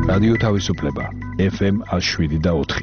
რადიო თავისუფლება FM 107.4.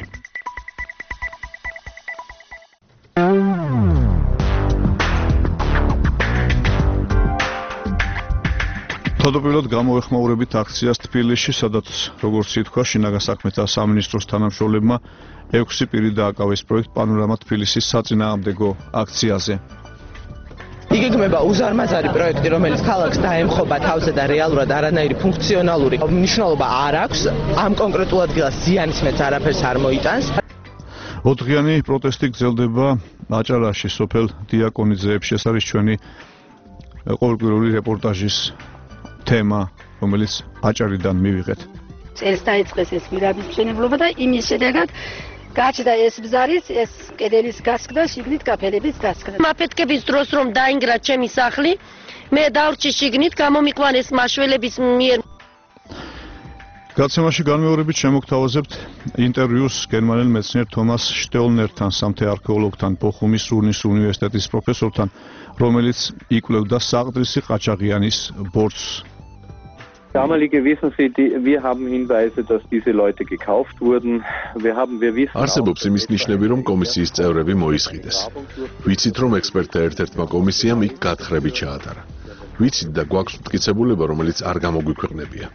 Თავდაპირველად გამოეხმაურებით აქციას თბილისში, სადაც როგორც ითქვა, შინაგან საქმეთა სამინისტროს თანამშრომლებმა 6 პირი დააკავეს პროექტ პანორამა თბილისის საწინააღმდეგო აქციაზე. იგეგმება უზარმაზარი პროექტი, რომელიც ქალაქს დაემხობა თავზე და რეალურად არანაირი ფუნქციონალური მნიშვნელობა არ აქვს. ამ კონკრეტულ ადგილას ზიანის მეც არაფერს არ მოიტანს. ოთხდღიანი პროტესტი გრძელდება აჭარაში, სოფელ დიაკონიძეებში. ეს არის ჩვენი ყოველკვირეული რეპორტაჟის თემა, რომელიც აჭარიდან მივიღეთ. წელს დაიწყეს ეს გვირაბის მშენებლობა და იმის შედეგად გაჩნდა ეს ბზარის, ეს კედელის გასქდა, შიგნით კაფელების გასქდა. მაფეთქების დროს რომ დაინგრა ჩემი სახლი, მე დავრჩი შიგნით, გამომიყვანეს მაშველების მიერ. გაცემაში განმეორებით შემოგთავაზებთ ინტერვიუს გერმანელ მეცნიერ თომას შტეულნერთან, სამთე არქეოლოგთან, ბოხუმის რუნის უნივერსიტეტის პროფესორთან, რომელიც იკვლევდა საყდრისი ყაჩაღიანის ბორცვს. Damalige wissen Sie, wir haben Hinweise, dass diese Leute gekauft wurden. Wir wissen არსებობს იმის ნიშნები, რომ კომისიის წევრები მოისყიდეს. ვიცით, რომ ექსპერტთა ერთ-ერთმა კომისიამ იქ გათხრები ჩაატარა. ვიცით და გვაქვს მტკიცებულება, რომელიც არ გამოგვიქვეყნებია.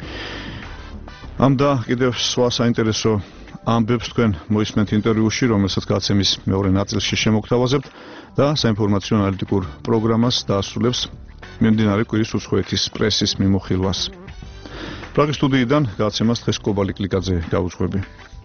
ამ და კიდევ სხვა საინტერესო ამბებს თქვენ მოისმენთ ინტერვიუში, რომელსაც გაცემის მეორე ნაწილში შემოგთავაზებთ და საინფორმაციო ანალიტიკურ პროგრამას დაასრულებს მიმდინარე კვირის უცხოეთის პრესის მიმოხილვას. პრაღის სტუდიიდან გაცემას დღეს კობალი კლიკაძე გაუძღვები.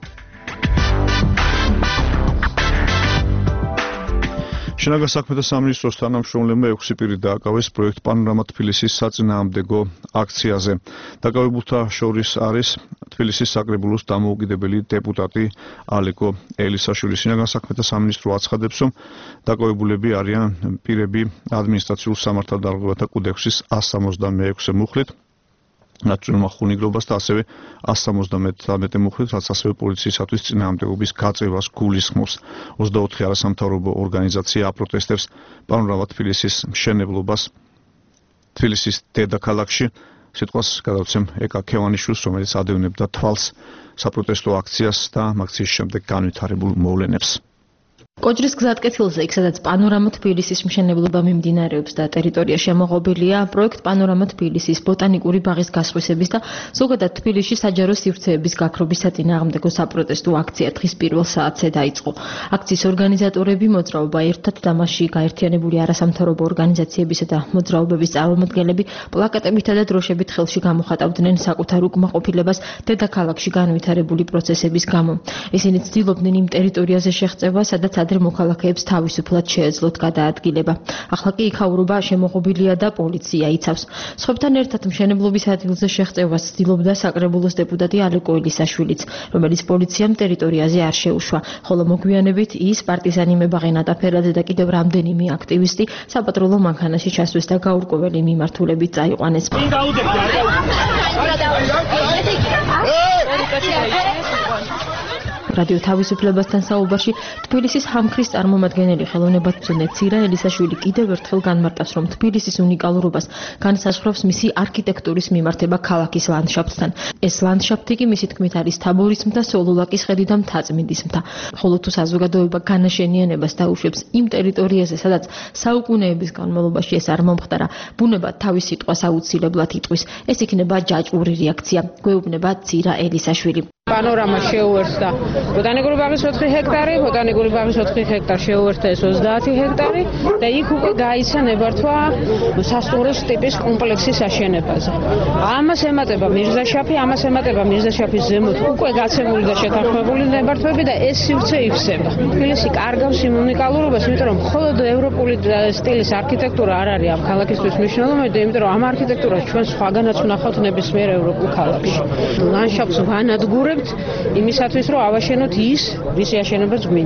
შინაგან საქმეთა სამინისტროს თანამშრომლებმა 6 პირი დააკავეს პროექტ პანორამა თბილისის საწინააღმდეგო აქციაზე. დაკავებულთა შორის არის თბილისის საკრებულოს დამოუკიდებელი დეპუტატი ალეკო ელისაშვილი. შინაგან საქმეთა სამინისტრო აცხადებს, რომ დაკავებულები არიან პირები ადმინისტრაციულ სამართალდარღვევათა კოდექსის 166 მუხლით, ნაციონალურ ხუნიგრობას და ასევე 173 მუხლით, რაც ასევე პოლიციისათვის წინააღმდეგობის გაწევას გულისხმობს. 24 არასამთავრობო ორგანიზაცია აპროტესტებს პანორამა თბილისის მშენებლობას თბილისის დედაქალაქში. სიტყვას გადავცემ ეკა ქევანიშვილს, რომელიც ადევნებდა თვალს საპროტესტო აქციას და აქციის შემდეგ განვითარებულ მოვლენებს. კოჯრის გზატკეცილზე, იქ სადაც პანორამა თბილისის მშენებლობა მიმდინარეობს და ტერიტორია შემოღობილია, პროექტ პანორამა თბილისის ბოტანიკური ბაღის გასხვისების და ზოგადად თბილისში საჯარო სივრცეების გაქრობის საწინააღმდეგო საპროტესტო აქცია დღის პირველ საათზე დაიწყო. აქციის ორგანიზატორები მოძრაობა ერთად და მასში გაერთიანებული არასამთავრობო ორგანიზაციებისა და მოძრაობების წარმომადგენლები პლაკატებითა და დროშებით ხელში გამოხატავდნენ საკუთარ უკმაყოფილებას დედაქალაქში განვითარებული პროცესების გამო. ისინი ცდილობდნენ იმ ტერიტორიაზე შეღწევა, სადაც ადრე მოქალაქეებს თავისუფლად შეეძლოთ გადაადგილება. ახლა კი იქაურობა შემოღობილია და პოლიცია იცავს. სხვებთან ერთად მშენებლობის ადგილზე შეღწევას ცდილობდა საკრებულოს დეპუტატი ალეკო ელისაშვილიც, რომელიც პოლიციამ ტერიტორიაზე არ შეუშვა, ხოლო მოგვიანებით ის პარტიზანი მებაღე ნატაფერაძე და კიდევ რამდენიმე აქტივისტი საპატრულო მანქანაში ჩასვეს და გაურკვეველი მიმართულებით წაიყვანეს. რადიო თავისუფლებასთან საუბარში თბილისის ჰამქრის წარმომადგენელი ხელოვნებათმცოდნე ცირა ელისაშვილი კიდევ ერთხელ განმარტავს, რომ თბილისის უნიკალურობას განსაზღვრავს მისი არქიტექტურის მიმართება ქალაქის ლანდშაფტთან. ეს ლანდშაფტი კი მისი თქმით არის თაბორის მთა, სოლოლაკის ხედი და მთაწმინდის მთა. ხოლო თუ საზოგადოება განაშენიანებას დაუშვებს იმ ტერიტორიაზე, სადაც საუკუნეების განმავლობაში ეს არ მომხდარა, ბუნება თავის სიტყვას აუცილებლად იტყვის. ეს იქნება ჯაჭვური რეაქცია, გვეუბნება ცირა ელისაშვილი. პანორამა შეუერთდა ბოტანიკური ბაღის 4 ჰექტარი, ბოტანიკური ბაღის 4 ჰექტარი შეუერთდა 30 ჰექტარი და იქ უკვე გაიცა ნებართვა სასტუმროს ტიპის კომპლექსის აშენებაზე. ამას ემატება მირზაშაფი, ამას ემატება მირზაშაფის ზემოთ უკვე გაცემული და შეთანხმებული ნებართვები და ეს სივრცე ივსება. თბილისი კარგავს იმ უნიკალურობას, იმიტომ რომ მხოლოდ ევროპული სტილის არქიტექტურა არ არის ამ ქალაქისთვის მნიშვნელოვანი, იმიტომ რომ ამ არქიტექტურას ჩვენ სხვაგანაც ვნახავთ ნებისმიერ ევროპულ ქალაქში. ლანდშაფტს ვანადგურებთ იმისათვის, რომ ავაშენოთ ის, ვისი აშენებაც გვინდა.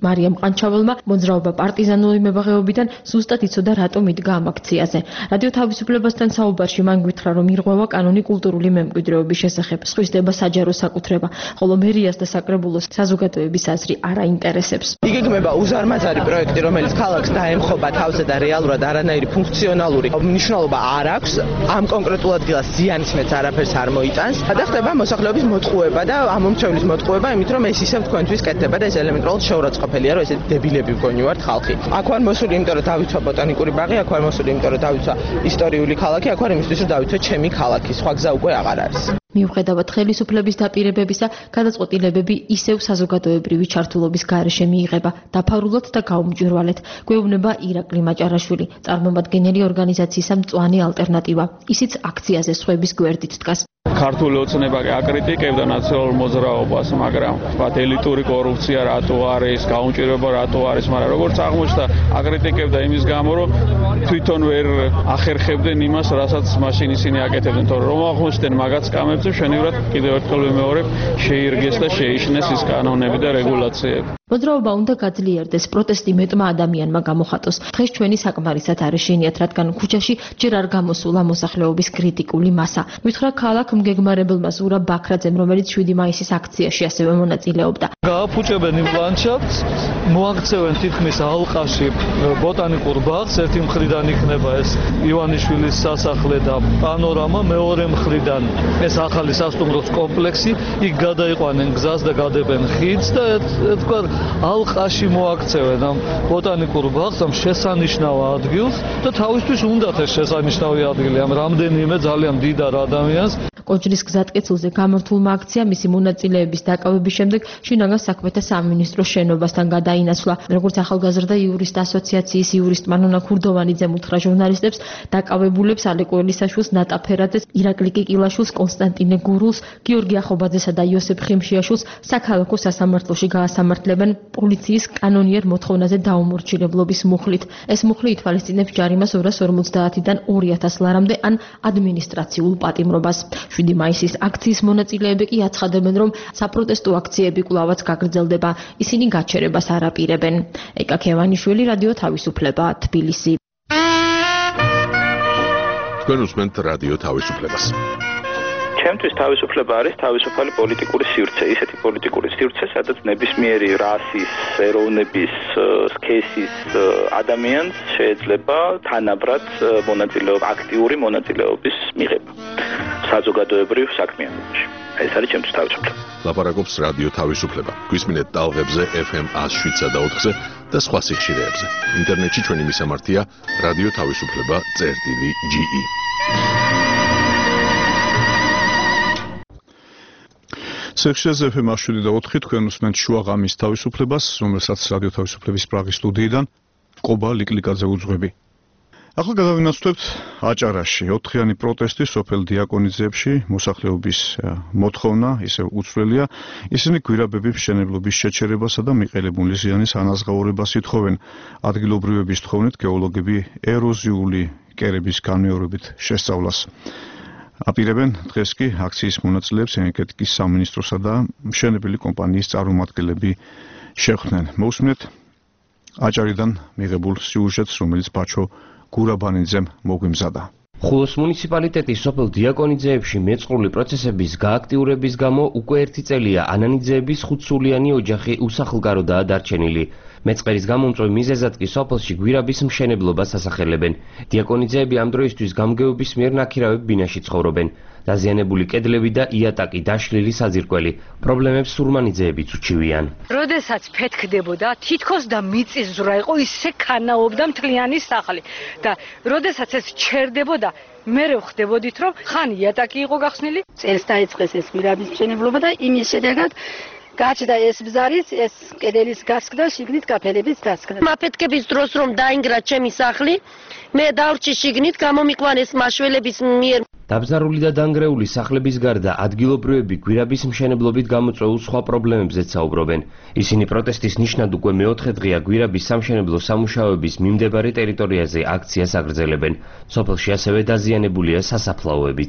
მარიამ ყანჩაველმა მოძრაობა პარტიზანული მებაღეობიდან ზუსტად იცოდა რატომ იდგა ამ აქციაზე. რადიო თავისუფლებასთან საუბარში მან გვითხრა, რომ ირღვევა კანონი კულტურული მემკვიდრეობის შესახებ, სხვისდება საჯარო საკუთრება, ხოლო მერიას და საკრებულოს საზოგადოების აზრი არ აინტერესებს. იგეგმება უზარმაზარი პროექტი, რომელიც ქალაქს დაემხობა თავზე და რეალურად არანაირი ფუნქციონალური მნიშვნელობა არ აქვს, ამ კონკრეტულ ადგილას ზიანის მეც არაფერს არ მოიტანს და ხდება მოსახლეობის მოტყუება და ამომრჩევლის მოტყუება, იმით რომ ეს ისევ თქვენთვის კეთდება და ეს ელემენტარულად შეურაცხყოფელია, რომ ესეთი დებილები მგონი ვართ ხალხი. აქ ვარ მოსული, იმიტომ რომ დავიცვა ბოტანიკური ბაღი, აქ ვარ მოსული, იმიტომ რომ დავიცვა ისტორიული ქალაქი, აქ ვარ იმისთვის, რომ დავიცვა ჩემი ქალაქი, სხვა გზა უკვე აღარ არის. მიუხედავად ხელისუფლების დაპირებებისა, გადაწყვეტილებები ისევ საზოგადოებრივი ჩართულობის გარეშე მიიღება, დაფარულად და გაუმჭვირვალედ. გვეუბნება ირაკლი მაჭარაშვილი, წარმომადგენელი ორგანიზაციისა მწვანე ალტერნატივა. ისიც აქციაზე სხვების გვერდით დგას. ქართული ოცნება კი აკრიტიკებდა ნაციონალურ მოძრაობას, მაგრამ ვთქვათ ელიტური კორუფცია რატო არის, გაუმჭირვება რატო არის, მაგრამ როგორც აღმოჩნდა, აკრიტიკებდა იმის გამო, რომ თვითონ ვერ ახერხებდნენ იმას, რასაც მაშინ ისინი აკეთებდნენ, თორემ რომ აღმოჩნდნენ მაგაც კამებზე, შენივრად კიდევ ერთხელ ვიმეორებ, შეირგეს და შეიშნეს ის კანონები და რეგულაციები. მოძრაობა უნდა გაძლიერდეს, პროტესტი მეტმა ადამიანმა გამოხატოს. დღეს ჩვენი საკმარისად არ ეშინიათ, რადგან ქუჩაში ჯერ არ გამოსულა მოსახლეობის კრიტიკული მასა. მითხრა ქალაქ მგეგმარებელმა ზურა ბაქრაძემ, რომელიც 7 მაისის აქციაში ასევე მონაწილეობდა. გააფუჭებენ იმ ლანდშაფტს, მოაქცევენ თითქმის ალყაში ბოტანიკურ ბაღს, ერთი მხრიდან იქნება ეს ივანიშვილის სასახლე და პანორამა, მეორე მხრიდან ეს ახალი სასტუმროს კომპლექსი, იქ გადაიყვანენ გზას და გადებენ ხიდს და თქვა ალყაში მოაქცევენ ამ ბოტანიკურ ბაღს, ამ შესანიშნავ ადგილს და თავისთვის უნდათ ეს შესანიშნავი ადგილი ამ რამდენიმე ძალიან მდიდარ ადამიანს. კოჯრის გზატკეცილზე გამართულმა აქციამ მისი მონაწილეების დაკავების შემდეგ შინაგან საქმეთა სამინისტროს შენობასთან გადაინაცვლა. როგორც ახალგაზრდა იურისტ ასოციაციის იურისტ მანონა ქურდოვანიძემ უთხრა ჟურნალისტებს, დაკავებულებს ალეკო ელისაშვილს, ნატა ფერაძეს, ირაკლი კიკილაშვილს, კონსტანტინე გურულს, გიორგი ახობაძესა და იოსებ ხიმშიაშვილს საქალაქო სასამართლოში გაასამართლებენ პოლიციის კანონიერ მოთხოვნაზე დაუმორჩილებლობის მუხლით. ეს მუხლი ითვალისწინებს ჯარიმას 250-დან 2000 ლარამდე ან ადმინისტრაციულ პატიმრობას. 7 მაისის აქციის მონაწილეები კი აცხადებენ, რომ საპროტესტო აქციები კვლავაც გაგრძელდება. ისინი გაჩერებას არ აპირებენ. ეკა ქევანიშვილი, რადიო თავისუფლება, თბილისი. თქვენ უსმენთ რადიო თავისუფლებას. ჩემთვის თავისუფლება არის თავისუფალი პოლიტიკური სივრცე, ისეთი პოლიტიკური სივრცე, სადაც ნებისმიერი რასის, ეროვნების, სქესის ადამიანს შეიძლება თანაბრად აქტიური მონაწილეობის მიღება საზოგადოებრივ საქმიანობაში. ეს არის ჩემთვის თავისუფლება. ლაპარაკობს რადიო თავისუფლება. გვისმინეთ ტალღებზე FM 107 და 4-ზე და სხვა სიხშირეებზე. ინტერნეტში ჩვენი მისამართია რადიო თავისუფლება.ge. სიხშირეზე FM 107 და 4 თქვენ უსმენთ შუაღამის თავისუფლებას, რომელსაც რადიო თავისუფლების პრაღის სტუდიიდან ყობა ლიკლიკაძე უძღვები. ახლა გადავინაცვლებთ აჭარაში 4-იანი პროტესტი სოფელ დიაკონიძეებში, მოსახლეობის მოთხოვნა ისევ უცვლელია. ისინი გვირაბების მშენებლობის შეჩერებასა და მიყელებული ზიანის ანაზღაურებას ითხოვენ. ადგილობრივების თხოვნით გეოლოგები ეროზიული კერების განმეორებით შესწავლას აპირებენ. დღეს კი აქციის მონაწილეებს ენერგეტიკის სამინისტროსა და მშენებელი კომპანიის წარმომადგენლები შეხვდნენ. მოусმინეთ აჭარიდან მიღებულ სიუჟეტს, რომელიც ბაჩო გურაბანიძემ მოგვიმზადა. ხულოს მუნიციპალიტეტის სოფელ დიაკონიძეებში მეწყრული პროცესების გააქტიურების გამო უკვე 1 წელია ანანიძეების 5-სულიანი ოჯახი უსახლკაროდაა დარჩენილი. მეწყერის გამომწვევ მიზეზად კი სოფელში გვირაბის მშენებლობას ასახელებენ. დიაკონიძეები ამ დროისთვის გამგეობის მიერ ნაქირავებ ბინაში ცხოვრობენ. დაზიანებული კედლები და იატაკი, დაშლილი საძირკველი. პრობლემებს სურმანიძეებიც უჩივიან. როდესაც ფეთქდებოდა, თითქოს და მიწისძვრა იყო, ისე ქანაობდა მთლიანი სახლი. და როდესაც ეს ჩერდებოდა, მე ვხვდებოდით, რომ ხან იატაკი იყო გახსნილი, წელს დაიწყეს ეს გვირაბის მშენებლობა და იმის შედეგად გაჩნდა ეს ბზარის, ეს კედელის გასკდა, შიგნით კაფელების დასკდა. მაფეთქების დროს რომ დაინგრა ჩემი სახლი, მე დავრჩი შიგნით, გამომიყვანეს მაშველების მიერ. დაბზარული და დანგრეული სახლების გარდა ადგილობრივები გვირაბის მშენებლობით გამოწვეულ სხვა პრობლემებზეც საუბრობენ. ისინი პროტესტის ნიშნად უკვე მე-4 დღეა გვირაბის სამშენებლო სამუშაოების მიმდებარე ტერიტორიაზე აქციას აგრძელებენ. სოფელში ასევე დაზიანებულია სასაფლაოებიც.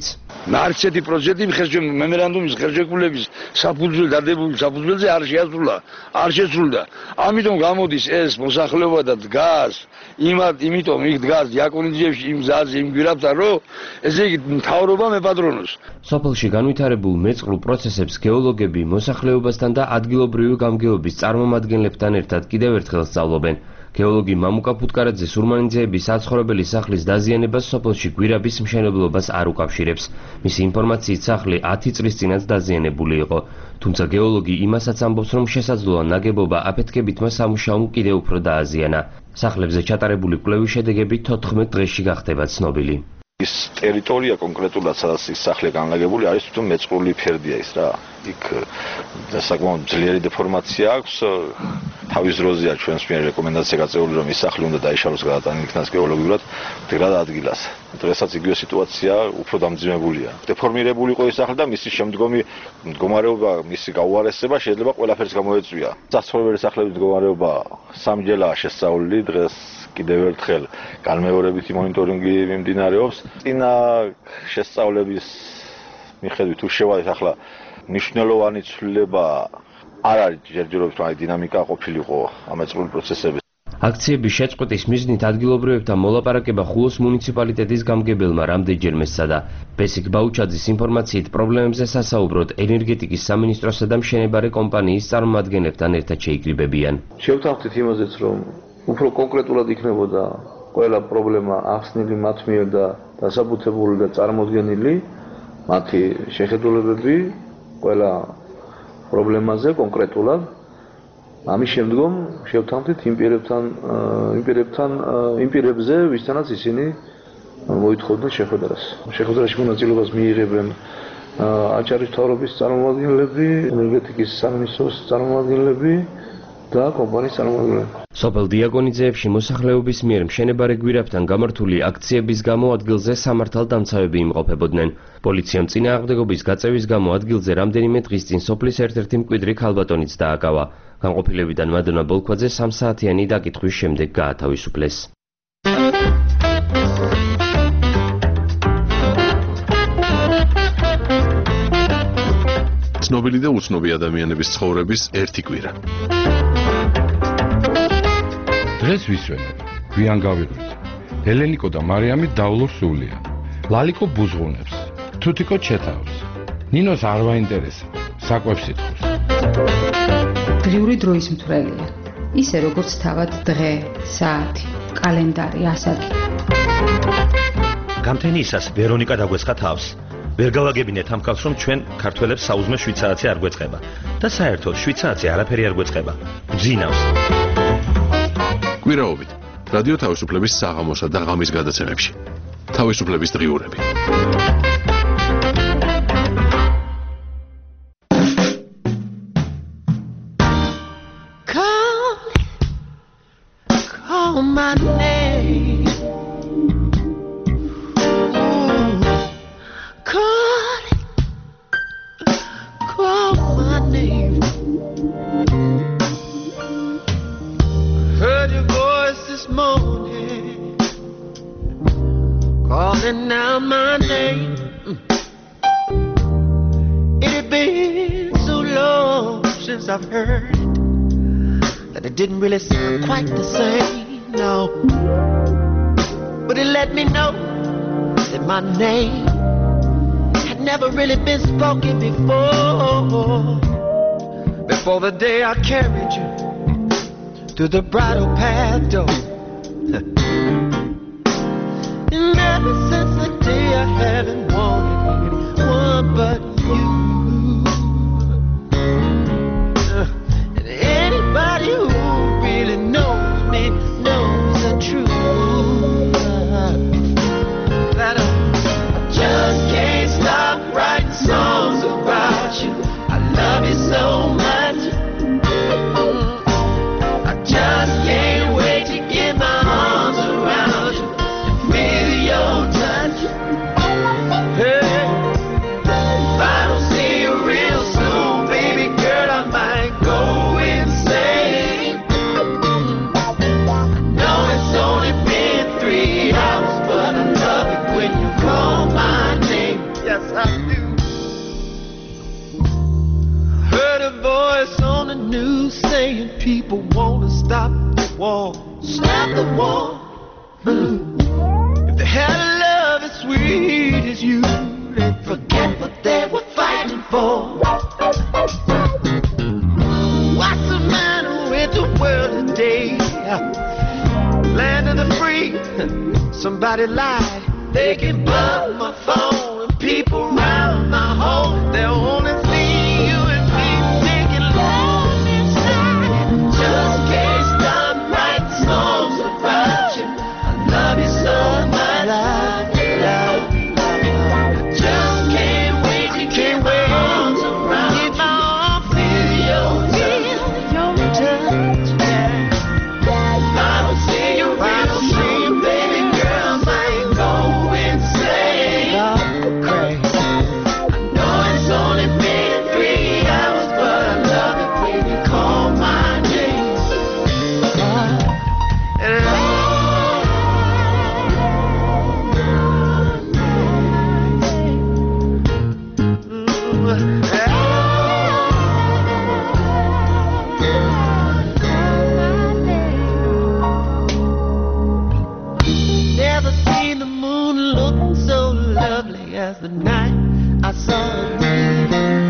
ნარცეთი პროცენტი მემორანდუმის ხელშეკრულების საფუძველი დადებული საფუძველზე არ შესრულდა. ამიტომ გამოდის ეს მოსახლეობა და დგას იმიტომ იქ დგას დიაკონიძეებში იმ გზაზე იმ გვირაბთან რომ ესე იგი მთავრობა მეპატრონოს. სოფელში განვითარებულ მეწყრულ პროცესებს გეოლოგები მოსახლეობასთან და ადგილობრივი გამგეობის წარმომადგენლებთან ერთად კიდევ ერთხელ სწავლობენ. გეოლოგი მამუკა ფუტკარაძე სურმანიძეების საცხოვრებელი სახლის დაზიანებას სოფელში გვირაბის მშენებლობას არ უკავშირებს. მისი ინფორმაციით სახლი 10 წლის წინაც დაზიანებული იყო. თუმცა გეოლოგი იმასაც ამბობს, რომ შესაძლოა ნაგებობა აფეთქებითმა სამუშაომ კიდევ უფრო დააზიანა. სახლებზე ჩატარებული კვლევის შედეგები 14 დღეში გახდება ცნობილი. ის ტერიტორია კონკრეტულად სადაც ის სახლი განლაგებული არის თვითონ მეწყრული ფერდია ის რა. იქ საკმაოდ ძლიერი დეფორმაცია აქვს. თავის დროზეა ჩვენს მიერ რეკომენდაცია გაწეული რომ ის სახლი უნდა დაიშალოს გადატანილი იქნას გეოლოგიურად მდგრად ადგილას. დღესაც იგივე სიტუაცია უფრო დამძიმებულია. დეფორმირებული იყო ის სახლი და მისი შემდგომი მდგომარეობა, მისი გაუარესება შეიძლება ყველაფერს გამოეწვია. საცხოვრებელი სახლების მდგომარეობა სამჯერაა შესწავლილი დღეს კიდევ ერთხელ განმეორებითი მონიტორინგი მიმდინარეობს. წინა შესწავლების მიხედვით თუ შევადეთ ახლა მნიშვნელოვანი ცვლილება არ არის ჯერჯერობით მაგრამ დინამიკა ყოფილიყო ამ ეწყრული პროცესების. აქციების შეწყვეტის მიზნით ადგილობრივებთან მოლაპარაკება ხულოს მუნიციპალიტეტის გამგებელმა რამდენჯერმე სცადა. ბესიკ ბაუჩაძის ინფორმაციით პრობლემებზე სასაუბროდ ენერგეტიკის სამინისტროსა და მშენებარე კომპანიის წარმომადგენლებთან ერთად შეიკრიბებიან. შევთანხმდით იმაზეც რომ უფრო კონკრეტულად იქნებოდა ყველა პრობლემა ახსნილი მათ მიერ და დასაბუთებული და წარმოდგენილი მათი შეხედულებები ყველა პრობლემაზე კონკრეტულად. ამის შემდგომ შევთანხმდით იმ პირებზე, ვისთანაც ისინი მოითხოვდნენ შეხვედრას. შეხვედრაში მონაწილეობას მიიღებენ აჭარის მთავრობის წარმომადგენლები, ენერგეტიკის სამინისტროს წარმომადგენლები და კომპანიის წარმომადგენლები. სოფელ დიაკონიძეებში მოსახლეობის მიერ მშენებარე გვირაბთან გამართული აქციების გამო ადგილზე სამართალდამცავები იმყოფებოდნენ. პოლიციამ წინააღმდეგობის გაწევის გამო ადგილზე რამდენიმე დღის წინ სოფლის ერთ-ერთი მკვიდრი ქალბატონიც დააკავა. განყოფილებიდან მადონა ბოლქვაძე 3 საათიანი დაკითხვის შემდეგ გაათავისუფლეს. ცნობილი და უცნობი ადამიანების ცხოვრების ერთი კვირა. დღეს ვისვენებ, გვიან გავიღვით. ელენიკო და მარიამი დავლობს სულია. ლალიკო ბუზღუნებს, თუთიკო ჩეთავს. ნინოს არ ვაინტერესებს, საკვებს იტყვის. დღიური დროის მთვრელია. ისე როგორც თავად დღე, საათი, კალენდარი, ასაკი. გამთენიისას ვერონიკა დაგვეცხა თავს. ვერ გავაგებინეთ ამ ხალხს რომ ჩვენ ქართველებს საუზმე შვიცარიცი არ გვეწყება და საერთოდ შვიცარიცი არაფერი არ გვეწყება. გძინავს. კვირაობით რადიო თავისუფლების საღამოსა და ღამის გადაცემებში. თავისუფლების დღიურები. Call my name. Call my name. Heard your voice this morning, calling out my name. It had been so long since I've heard it that it didn't really sound quite the same, no. But it let me know that my name had never really been spoken before the day I carried you through the bridal path door. And ever since the day I haven't wanted anyone but you. And anybody who really knows me knows the truth. That I just can't stop writing songs about you. I love you so much. I just can't wait to get my arms around you and feel your touch. I do. Heard a voice on the news saying people wanna stop the war. Stop the war. If they had a love as sweet as you, they'd forget what they were fighting for. What's the matter with the world today? Land of the free, somebody lied. They can bug my phone and people round my home. They'll only see you and me making love inside. Just can't stop writing songs about you. I love you so much. Love, love, love. Just can't wait to get my arms around you. Get my arms, feel your touch. I don't see you real soon, baby girl. Might go insane. Crazy. I know it's only been 3 hours, but I love it when you call my name. Never seen the moon look so lovely as the night I saw it.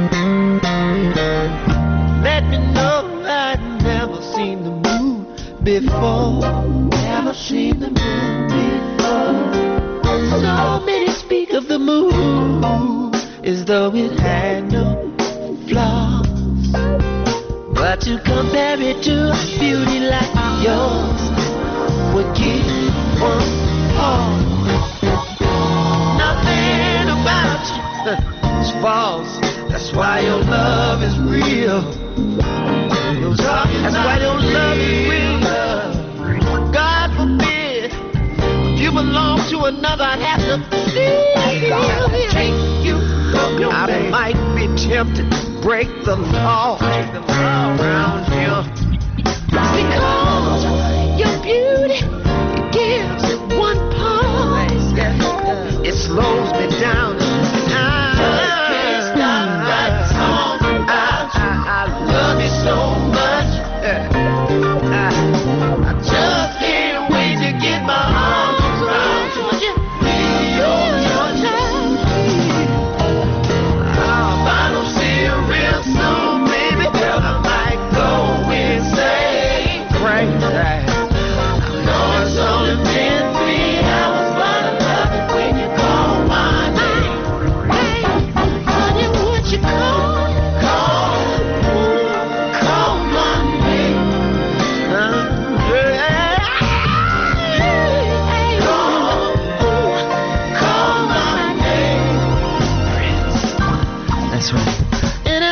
Let me know I'd never seen the moon before. Never seen the moon before. So many speak of the moon as though it had no flaws, but to compare it to a beauty like yours would give one pause. Nothing about you is false. That's why your love is real. That's why your love is real. God forbid if you belong to another, I'd have to take you. I might be tempted to break the law around here. Because your beauty gives one pause. It slows me down. I love you so much. I just can't wait to get my arms around you. Your touch. I don't see you real soon, baby girl. I might go insane. Crazy. I know it's only been 3 hours, but I love it when you call my name. Hey, honey, would you call my name? Call my name. That's right. And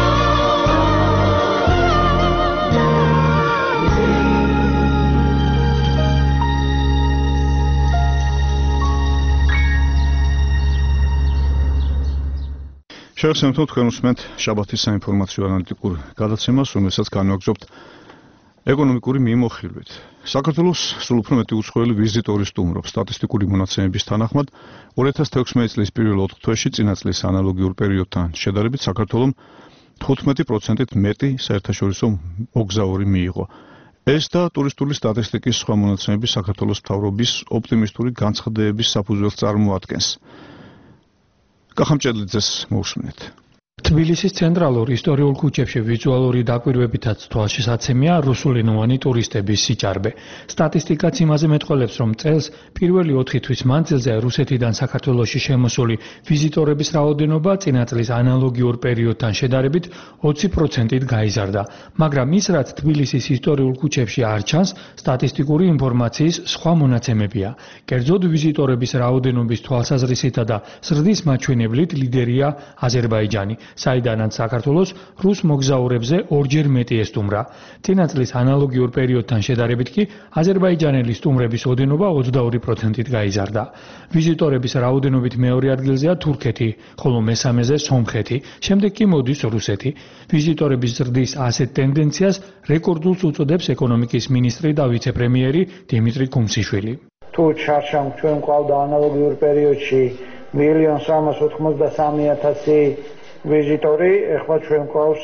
შევხსენებთ თქვენ უსმენთ შაბათის საინფორმაციო ანალიტიკურ გადაცემას, რომელსაც განვაგრძობთ ეკონომიკური მიმოხილვით. საქართველოს სულ უფრო მეტი უცხოელი ვიზიტორი სტუმრობს. სტატისტიკური მონაცემების თანახმად 2016 წლის პირველ 4 თვეში წინა წლის ანალოგიურ პერიოდთან შედარებით საქართველომ 15%-ით მეტი საერთაშორისო მოგზაური მიიღო. ეს და ტურისტული სტატისტიკის სხვა მონაცემები საქართველოს მთავრობის ოპტიმისტური განცხადებების საფუძველს წარმოადგენს. კახამჭედლიძეს მოусმინეთ. თბილისის ცენტრალურ ისტორიულ ქუჩებში ვიზუალური დაკვირვებითაც თვალშისაცემია რუსულენოვანი ტურისტების სიჭარბე. სტატისტიკაც იმაზე მეტყველებს, რომ წელს პირველი 4 თვის მანძილზე რუსეთიდან საქართველოში შემოსული ვიზიტორების რაოდენობა წინა წლის ანალოგიურ პერიოდთან შედარებით 20%-ით გაიზარდა, მაგრამ ის, რაც თბილისის ისტორიულ ქუჩებში არ ჩანს, სტატისტიკური ინფორმაციის სხვა მონაცემებია. კერძოდ ვიზიტორების რაოდენობის თვალსაზრისითა და ზრდის მაჩვენებლით ლიდერია აზერბაიჯანი, საიდანაც საქართველოს რუს მოგზაურებზე ორჯერ მეტი ესტუმრა. წინა წლის ანალოგიურ პერიოდთან შედარებით კი აზერბაიჯანელი სტუმრების ოდენობა 22%-ით გაიზარდა. ვიზიტორების რაოდენობით მეორე ადგილზეა თურქეთი, ხოლო მესამეზე სომხეთი, შემდეგ კი მოდის რუსეთი. ვიზიტორების ზრდის ასეთ ტენდენციას რეკორდულს უწოდებს ეკონომიკის მინისტრი და ვიცე-პრემიერი დიმიტრი კუმსიშვილი. თუ ჩარჩამ ჩვენ ყავდა ანალოგიურ პერიოდში 1,383,000 ვიზიტორი, ეხლა ჩვენ გვყავს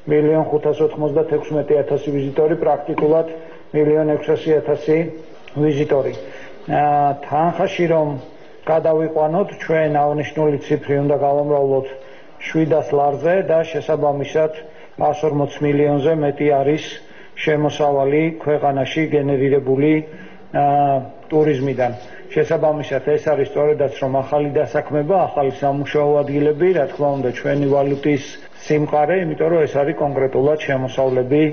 1,596,000 ვიზიტორი, პრაქტიკულად 1,600,000 ვიზიტორი. თანხაში რომ გადავიყვანოთ, ჩვენ აღნიშნული ციფრი უნდა გავამრავლოთ 700 ლარზე და შესაბამისად 140 მილიონზე მეტი არის შემოსავალი ქვეყანაში გენერირებული ტურიზმიდან. შესაბამისად ეს არის სწორედაც რომ ახალი დასაქმება, ახალი სამუშაო ადგილები, რა თქმა უნდა ჩვენი ვალუტის სიმყარე, იმიტომ რომ ეს არის კონკრეტულად შემოსავლები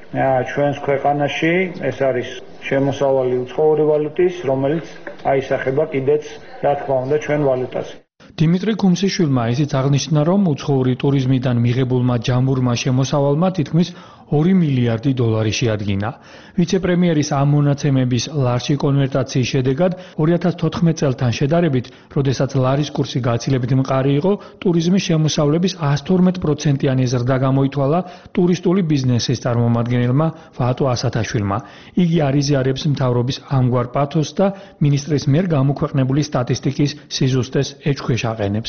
ჩვენს ქვეყანაში, ეს არის შემოსავალი უცხოური ვალუტის, რომელიც აისახება კიდეც რა თქმა უნდა ჩვენ ვალუტაზე. დიმიტრი ქუმსიშვილმა ისიც აღნიშნა, რომ უცხოური ტურიზმიდან მიღებულმა ჯამბურმა შემოსავალმა თითქმის 2 მილიარდი დოლარი შეადგინა. ვიცე-პრემიერის ამ მონაცემების ლარში კონვერტაციის შედეგად 2014 წელთან შედარებით, როდესაც ლარის კურსი გაცილებით მყარი იყო, ტურიზმის შემოსავლების 112%-იანი ზრდა გამოითვალა ტურისტული ბიზნესის წარმომადგენელმა ვატო ასათაშვილმა. იგი არიზიარებს მთავრობის ამგვარ პათოსს და მინისტრის მიერ გამოქვეყნებული სტატისტიკის სიზუსტეს ეჭქვეშ აყენებს.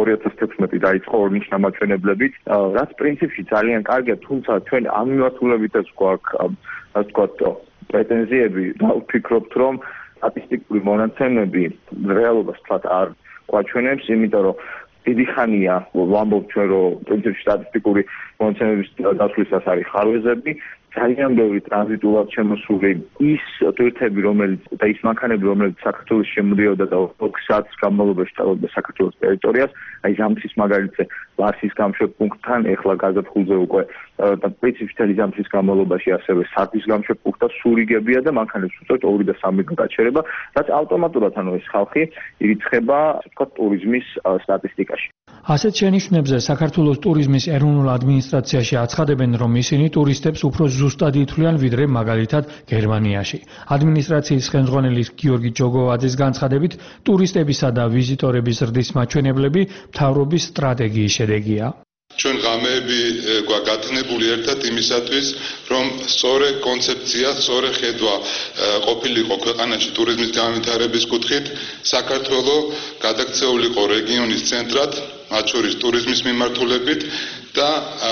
2016 დაიწყო ორნიშნა მაჩვენებლებით, რაც პრინციპში ძალიან კარგია, თუმცა ჩვენ ამ მიმართულებითაც გვაქვს, ასე ვთქვათ, პრეტენზიები და ვფიქრობთ, რომ სტატისტიკური მონაცემები რეალობას თლად არ გვაჩვენებს, იმიტომ რომ დიდი ხანია ვამბობთ ჩვენ, რომ პრინციპში სტატისტიკური მონაცემების დაცვლისას არის ხარვეზები, ძალიან ბევრი ტრანზიტულად შემოსული ის ტვირთები, რომელიც და ის მანქანები, რომელიც საქართველოს შემოდიოდა და 4 საათის განმავლობაში წავიდა საქართველოს ტერიტორიას, აი ზამთრის მაგალითზე ლარსის გამშვებ პუნქტთან, ეხლა გაზაფხულზე უკვე და პრინციპში თელი ზამთრის განმავლობაში ასევე სარდის გამშვებ პუნქტთან სურიგებია და მანქანებს უწევთ 2 და 3 გაჩერება, რაც ავტომატურად ეს ხალხი ირიცხება, ასე ვთქვათ, ტურიზმის სტატისტიკაში. ასეთ შენიშვნებზე საქართველოს ტურიზმის ეროვნულ ადმინისტრაციაში აცხადებენ, რომ ისინი ტურისტებს უფრო ზუსტად ითვლიან ვიდრე მაგალითად გერმანიაში. ადმინისტრაციის ხელმძღვანელი გიორგი ჯოგოვაძის განცხადებით, ტურისტებისა და ვიზიტორების ზრდის მაჩვენებლები მთავრობის სტრატეგიის შედეგია. ჩვენ ღამეები გვაგათნებული ერთად იმისათვის, რომ სწორი კონცეფცია, სწორი ხედვა ყოფილიყო ქვეყანაში ტურიზმის განვითარების კუთხით, საქართველოს გადაქცეულიყო რეგიონის ცენტრად, მათ შორის ტურიზმის მიმართულებით და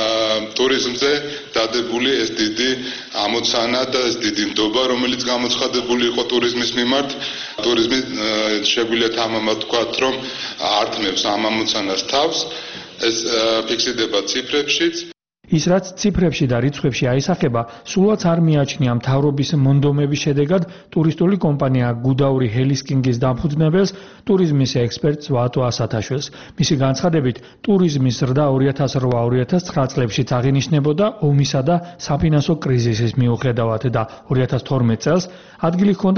ტურიზმზე დადებული ეს დიდი ამოცანა და ეს დიდი ნდობა, რომელიც გამოცხადებული იყო ტურიზმის მიმართ, ტურიზმი შეგვიძლია თამამად ვთქვათ, რომ ართმევს ამ ამოცანას თავს. ეს ფიქსირდება ციფრებშიც. ის რაც ციფრებში და რიცხვებში აისახება, სულაც არ მიაჩნია მთავრობის მონდომების შედეგად ტურისტული კომპანია გუდაური ჰელისკინგის დამფუძნებელს, ტურიზმის ექსპერტს ვატო ასათაშვილს. მისი განცხადებით, ტურიზმის ზრდა 2008-2009 წლებშიც აღინიშნებოდა ომისა და საფინანსო კრიზისის მიუხედავად და 2012 წელს ადგილი ჰქონდა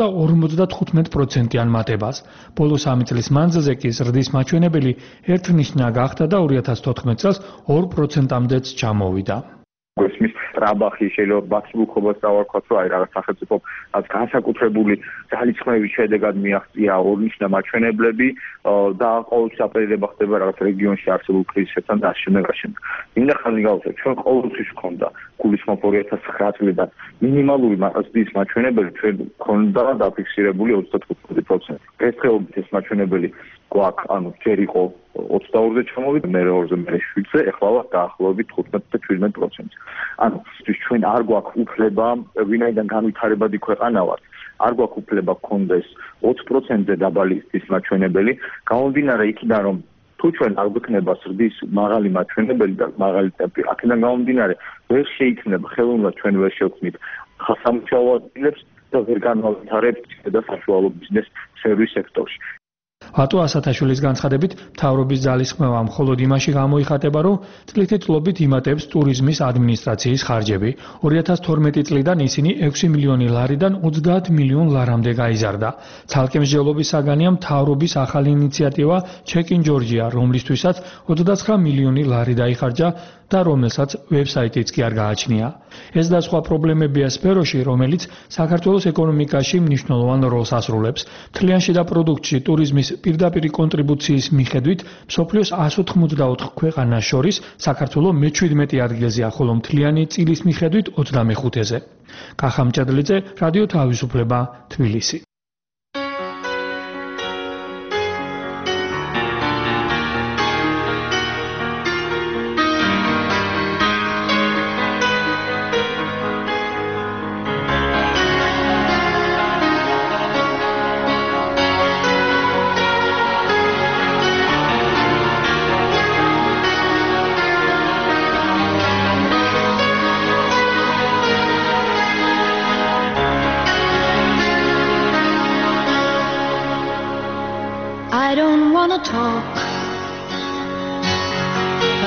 55%-იან მატებას. ბოლო 3 წლის მანძილზე კი ზრდის მაჩვენებელი ერთნიშნა გახდა და 2014 წელს 2%-მდეც ჩამოვიდა. გვესმის ტრაბახი შეიძლება ბაცბუქობას დავარქვათ, რომ აი რაღაც სახელმწიფო განსაკუთრებული ძალისხმევის შედეგად მიაღწია ორნიშნა მაჩვენებლები და ყოველთვის აპელირება ხდება რაღაც რეგიონში არსებულ კრიზისებთან და ამავდროულად. მინდა ხაზი გავუსვა, ჩვენ ყოველთვის ჰქონდა გულისხმობ 2009 წლიდან მინიმალური ზრდის მაჩვენებელი ჩვენ ჰქონდა დაფიქსირებული 35%. დღესდღეობით ეს მაჩვენებელი გვაქვს, ანუ ჯერ იყო 22-ზე ჩამოვიდა, მე 2-ზე, მე 7-ზე, ეხლა ვართ დაახლოებით 15 და 17%. ანუ ჩვენ არ გვაქვს უფლება, ვინაიდან განვითარებადი ქვეყანა ვართ, არ გვაქვს უფლება გქონდეს 20%-ზე დაბალი ზრდის მაჩვენებელი, გამომდინარე იქიდან, რომ თუ ჩვენ არ გვექნება ზრდის მაღალი მაჩვენებელი და მაღალი ტემპი, აქედან გამომდინარე ვერ შეიქმნება ხელოვნურად ჩვენ ვერ შევქმნით სამუშაო ადგილებს და ვერ განვითარებთ და საშუალო ბიზნეს სერვის სექტორში. ვატო ასათაშვილის განცხადებით, მთავრობის ძალისხმევა მხოლოდ იმაში გამოიხატება, რომ წლითით იმატებს ტურიზმის ადმინისტრაციის ხარჯები. 2012 წლიდან ისინი 6 მილიონი ლარიდან 30 მილიონ ლარამდე გაიზარდა. ცალკე მსჯელობის საგანია მთავრობის ახალი ინიციატივა Check-in Georgia, რომლისთვისაც 29 მილიონი ლარი დაიხარჯა და რომელსაც ვებსაიტიც კი არ გააჩნია. ეს და სხვა პრობლემებია სფეროში, რომელიც საქართველოს ეკონომიკაში მნიშვნელოვან როლს ასრულებს. მთლიანში და პროდუქტში ტურიზმის პირდაპირი კონტრიბუციის მიხედვით მსოფლიოს 184 ქვეყანას შორის საქართველო მე-17 ადგილზეა, ხოლო მთლიანი წილის მიხედვით 25-ზე. კახა მჭედლიძე, რადიო თავისუფლება, თბილისი.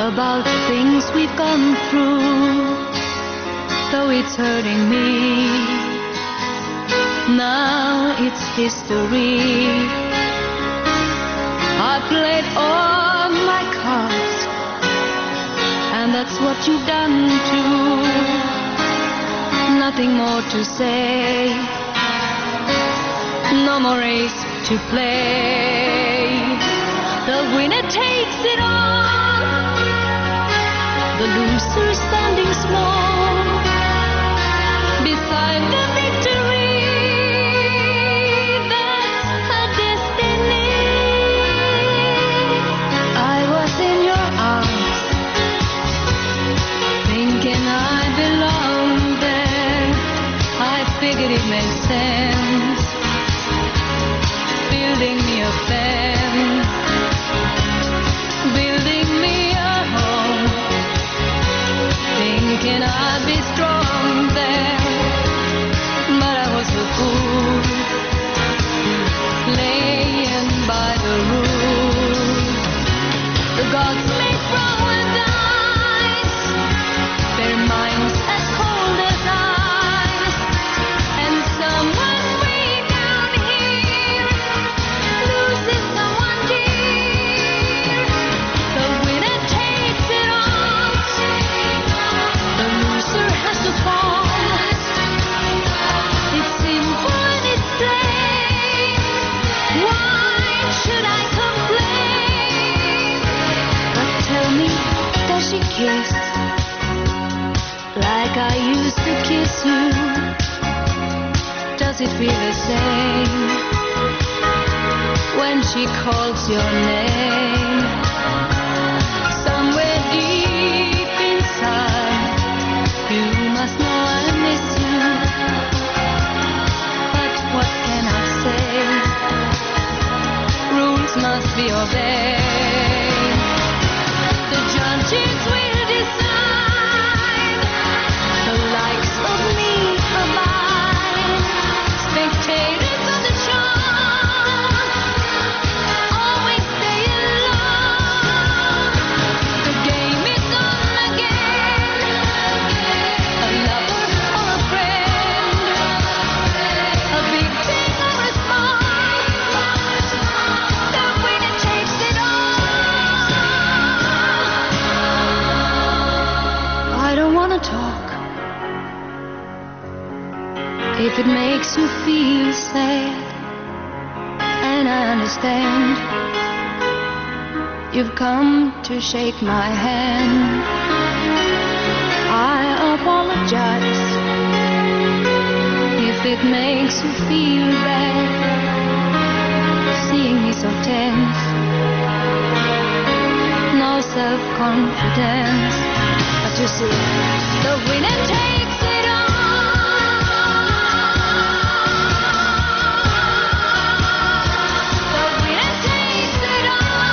about the things we've gone through, though it's hurting me. Now it's history. I played all my cards, and that's what you've done too. Nothing more to say, no more race to play. The winner takes it all, the loser standing small beside the victory. That's her destiny. I was in your arms, thinking I belonged there. I figured it made sense, building me a fence, building me a home, thinking I'd be strong there, but I was a fool, playing by the rules. The gods may throw a dice, their minds as cold as ice, and someone way down here loses someone dear. The winner takes it all, the loser has to fall. It's simple and it's plain. Why should I complain? But tell me, does she kiss like I used to kiss you? Does it feel the same when she calls your name? Somewhere deep inside, you must know I miss you. But what can I say? Rules must be obeyed. The judges will decide, the likes of me abide. Spectators of the show always stay alone. The game is on again, a lover or a friend, a big thing or a small, the winner takes it all. I don't want to talk if it makes you feel sad, and I understand. You've come to shake my hand. I apologize if it makes you feel bad, seeing me so tense, no self-confidence. But you see, the winner takes it all. The winner takes it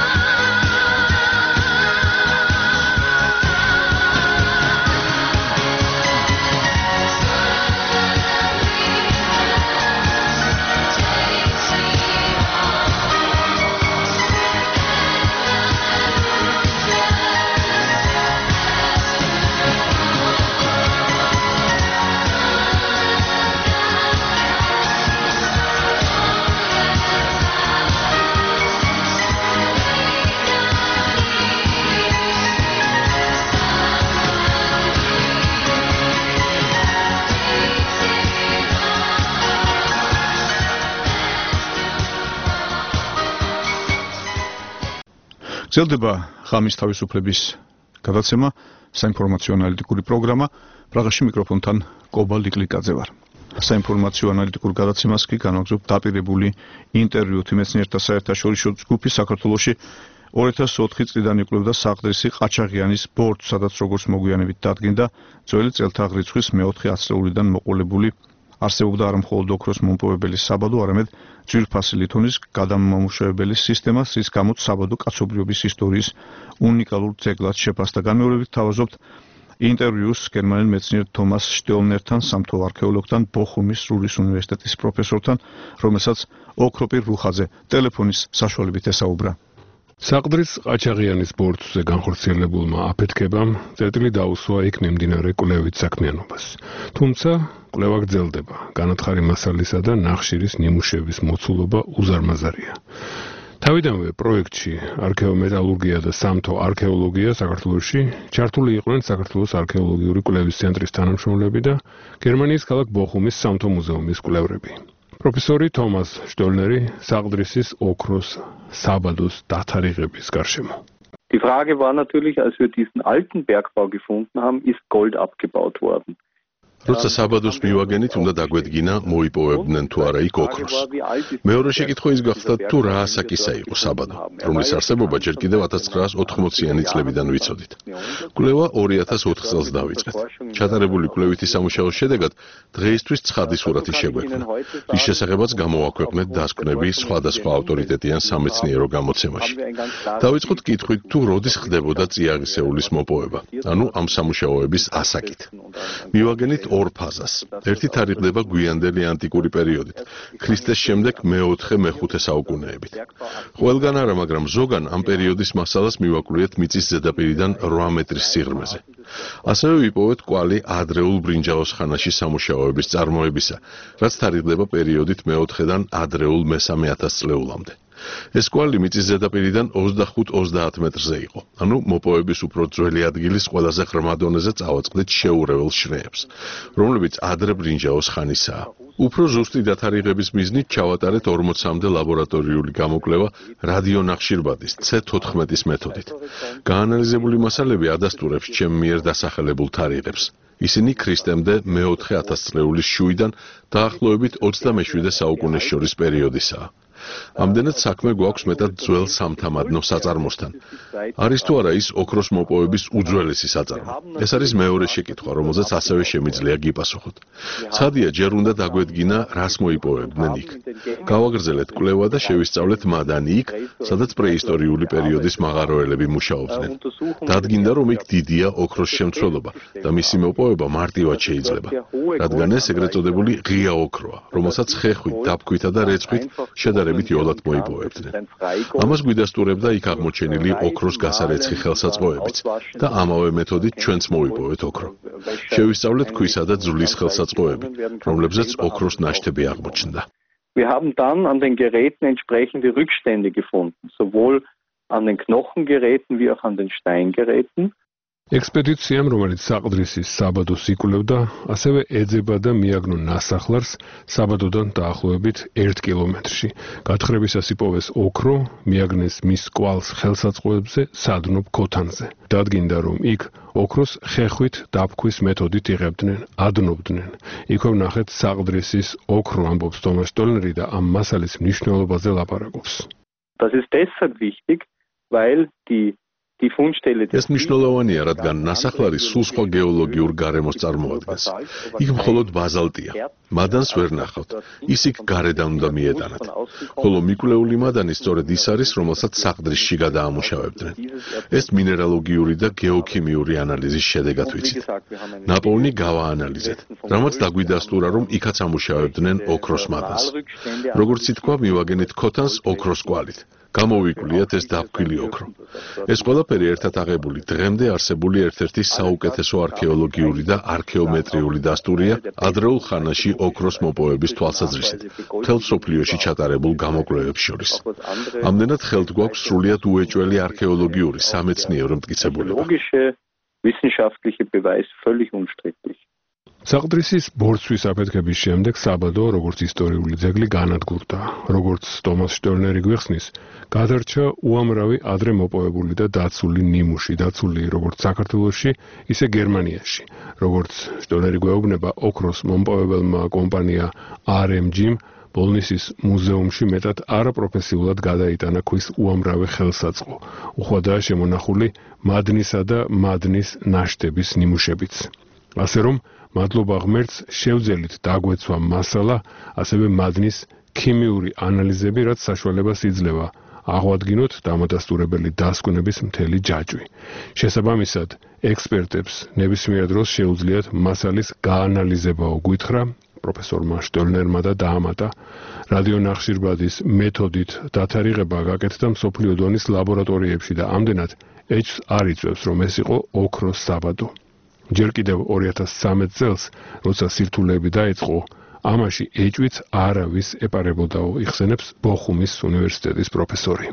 გრძელდება ღამის თავისუფლების გადაცემა, საინფორმაციო ანალიტიკური პროგრამა. პრაღაში მიკროფონთან კობა ლიკლიკაძე ვარ. საინფორმაციო ანალიტიკურ გადაცემას კი განაგრძობ დაპირებული ინტერვიუთი მეცნიერთა საერთაშორისო ჯგუფი საქართველოში 2004 წლიდან იკვლევდა საყდრისი ყაჩაღიანის ბორცვს, სადაც როგორც მოგვიანებით დადგინდა, ძველი წელთაღრიცხვის მეოთხე ათწლეულიდან მოყოლებული არსებობდა არა მხოლოდ ოქროს მომპოვებელი საბადო, არამედ ძვირფასი ლითონის გადამამუშავებელი სისტემა, რის გამოც საბადო კაცობრიობის ისტორიის უნიკალურ ძეგლად შეფასდა. განმეორებით თავაზობთ ინტერვიუს გერმანელ მეცნიერ თომას შტეულნერთან, სამთო არქეოლოგთან, ბოხუმის სრულის უნივერსიტეტის პროფესორთან, რომელსაც ოქროპირ რუხაძე ტელეფონის საშუალებით ესაუბრა. საყდრის ყაჩაღიანის ბორცვზე განხორციელებულმა აფეთქებამ წერტილი დაუსვა იქ მიმდინარე კვლევით საქმიანობას. თუმცა კვლევა გრძელდება. განათხარი მასალისა და ნახშირის ნიმუშების მოცულობა უზარმაზარია. თავიდანვე პროექტში არქეომეტალურგია და სამთო არქეოლოგია საქართველოში ჩართული იყვნენ საქართველოს არქეოლოგიური კვლევის ცენტრის თანამშრომლები და გერმანიის ქალაქ ბოხუმის სამთო მუზეუმის კვლევრები. პროფესორი თომას შტოლნერი საყდრისის ოქროს საბადოს დათარიღების გარშემო. Die Frage war natürlich, als wir diesen alten Bergbau gefunden haben, ist Gold abgebaut worden. როცა საბადოს მივაგენით, უნდა დაგვედგინა, მოიპოვებდნენ თუ არა იქ ოქროს. მეორე შეკითხვა ის გახდა, თუ რა ასაკისა იყო საბადო, რომლის არსებობა ჯერ კიდევ 1980-იანი წლებიდან ვიცოდით. კვლევა 2004 წელს დავიწყეთ. ჩატარებული კვლევითი სამუშაოს შედეგად დღეისთვის ცხადი სურათი შეგვექმნა, რის შესახებაც გამოვაქვეყნეთ დასკვნები სხვადასხვა ავტორიტეტიან სამეცნიერო გამოცემაში. დავიწყოთ კითხვით, თუ როდის ხდებოდა წიაღისეულის მოპოვება, ანუ ამ სამუშაოების ასაკით. მივაგენით ორ ფაზას. ერთი თარიღდება გვიანდელი ანტიკური პერიოდით, ქრისტეს შემდეგ მე-4-მე-5 საუკუნეებით. ყველგან არა, მაგრამ ზოგან ამ პერიოდის მასალას მივაკვლიეთ მიწის ზედაპირიდან 8 მეტრის სიღრმეზე. ასევე ვიპოვეთ კვალი ადრეულ ბრინჯაოს ხანაში სამუშაოების წარმოებისა, რაც თარიღდება პერიოდით მე-4-დან ადრეულ მე-3 ათასწლეულამდე. ეს კვალი მიწის ზედაპირიდან 25-30 მეტრზე იყო, ანუ მოპოვების უფრო ძველი ადგილის ყველაზე ღრმა დონეზე წავაწყდით შეურეველს შრეებს, რომლებიც ადრე ბრინჯაოს ხანისაა. უფრო ზუსტი დათარიღების მიზნით ჩავატარეთ 40-მდე ლაბორატორიული გამოკვლევა რადიონახშირბადის C14-ის მეთოდით. გაანალიზებული მასალები ადასტურებს ჩემ მიერ დასახელებულ თარიღებს. ისინი ქრისტემდე მე-4 ათასწლეულის შუიდან დაახლოებით 27 საუკუნეს შორის პერიოდისაა. ამდენად საქმე გვაქვს მეტად ძველ სამთამადნო საწარმოსთან. არის თუ არა ის ოქროს მოპოვების უძველესი საწარმო? ეს არის მეორე შეკითხვა, რომელზეც ასევე შემიძლია გიპასუხოთ. ცხადია, ჯერ უნდა დაგვედგინა, რას მოიპოვებდნენ იქ. გავაგრძელეთ კვლევა და შევისწავლეთ მადანი იქ, სადაც პრეისტორიული პერიოდის მაღაროელები მუშაობდნენ. დადგინდა, რომ იქ დიდია ოქროს შემცველობა და მისი მოპოვება მარტივად შეიძლება, რადგან ეს ეგრეთ წოდებული ღია ოქროა, რომელსაც ხეხვით, დაფქვითა და რეწხვით შედარებით იოლად მოიპოვებდნენ. ამას გვიდასტურებდა იქ აღმოჩენილი ოქროს გასარეცხი ხელსაწყოებიც და ამავე მეთოდით ჩვენც მოვიპოვეთ ოქრო. შევისწავლეთ ქვისა და ძვლის ხელსაწყოები, რომლებზეც ოქროს ნაშთები აღმოჩნდა. Wir haben dann an den Geräten entsprechende Rückstände gefunden, sowohl an den Knochengeräten wie auch an den Steingeräten. ექსპედიციამ, რომელიც საყდრისის საბადოს იკვლევდა, ასევე ეძება და მიაგნო ნასახლარს საბადოდან დაახლოებით 1 კილომეტრში. გათხრებისას იპოვეს ოქრო, მიაგნეს მის კვალს ხელსაწყოებზე სადნობ ქოთანზე. დადგინდა, რომ იქ ოქროს ხეხვით დაფქვის მეთოდით იღებდნენ, ადნობდნენ. იქვე ვნახეთ საყდრისის ოქრო, ამბობს თომას შტოლნერი და ამ მასალის მნიშვნელობაზე ლაპარაკობს. Das ist deshalb wichtig, weil ეს მნიშვნელოვანია, რადგან ნასახლარი სულ სხვა გეოლოგიურ გარემოს წარმოადგენს. იქ მხოლოდ ბაზალტია. მადანს ვერ ნახავთ. ის იქ გარედან უნდა მიეტანათ. ხოლო მიკვლეული მადანი სწორედ ის არის, რომელსაც საყდრისში გადაამუშავებდნენ. ეს მინერალოგიური და გეოქიმიური ანალიზის შედეგად ვიცით. ნაპოვნი გავაანალიზეთ, რამაც დაგვიდასტურა, რომ იქაც ამუშავებდნენ ოქროს მადანს. როგორც ითქვა, მივაგენით ქოთანს ოქროს კვალით. გამოვიკვლიათ ეს დაფქვილი ოქრო. ეს ყველაფერი ერთად აღებული დღემდე არსებული ერთ-ერთი საუკეთესო არქეოლოგიური და არქეომეტრიული დასტურია ადრეულ ხანაში ოქროს მოპოვების თვალსაზრისით, მთელ მსოფლიოში ჩატარებულ გამოკვლევებს შორის. ამდენად ხელთ გვაქვს სრულიად უეჭველი არქეოლოგიური სამეცნიერო მტკიცებულება. Wissenschaftliche Beweis völlig unstrittig. საყდრისის ბორცვის აფეთქების შემდეგ საბადო, როგორც ისტორიული ძეგლი განადგურდა. როგორც თომას შტოლნერი გვიხსნის, გადარჩა უამრავი ადრე მოპოვებული და დაცული ნიმუში, დაცული როგორც საქართველოში, ისე გერმანიაში. როგორც შტოლნერი გვეუბნება, ოქროს მომპოვებელმა კომპანია RMG-მ ბოლნისის მუზეუმში მეტად არაპროფესიულად გადაიტანა ქვის უამრავი ხელსაწყო. უხვადაა შემონახული მადნისა და მადნის ნაშთების ნიმუშებიც. ასე რომ მადლობა ღმერთს შევძელით დაგვეცვა მასალა, ასევე მადნის ქიმიური ანალიზები, რაც საშუალებას იძლევა აღვადგინოთ დამადასტურებელი დასკვნების მთელი ჯაჭვი. შესაბამისად, ექსპერტებს ნებისმიერ დროს შეუძლიათ მასალის გაანალიზებაო გვითხრა პროფესორმა შტოლნერმა და დაამატა, რადიონახშირბადის მეთოდით დათარიღება გაკეთდა მსოფლიო დონის ლაბორატორიებში და ამდენად ეჭვს არ იწვევს, რომ ეს იყო ოქროს საბადო. ჯერ კიდევ 2013 წელს, როცა სირთულეები დაიწყო, ამაში ეჭვით არავის ეპარებოდაო, იხსენებს ბოხუმის უნივერსიტეტის პროფესორი.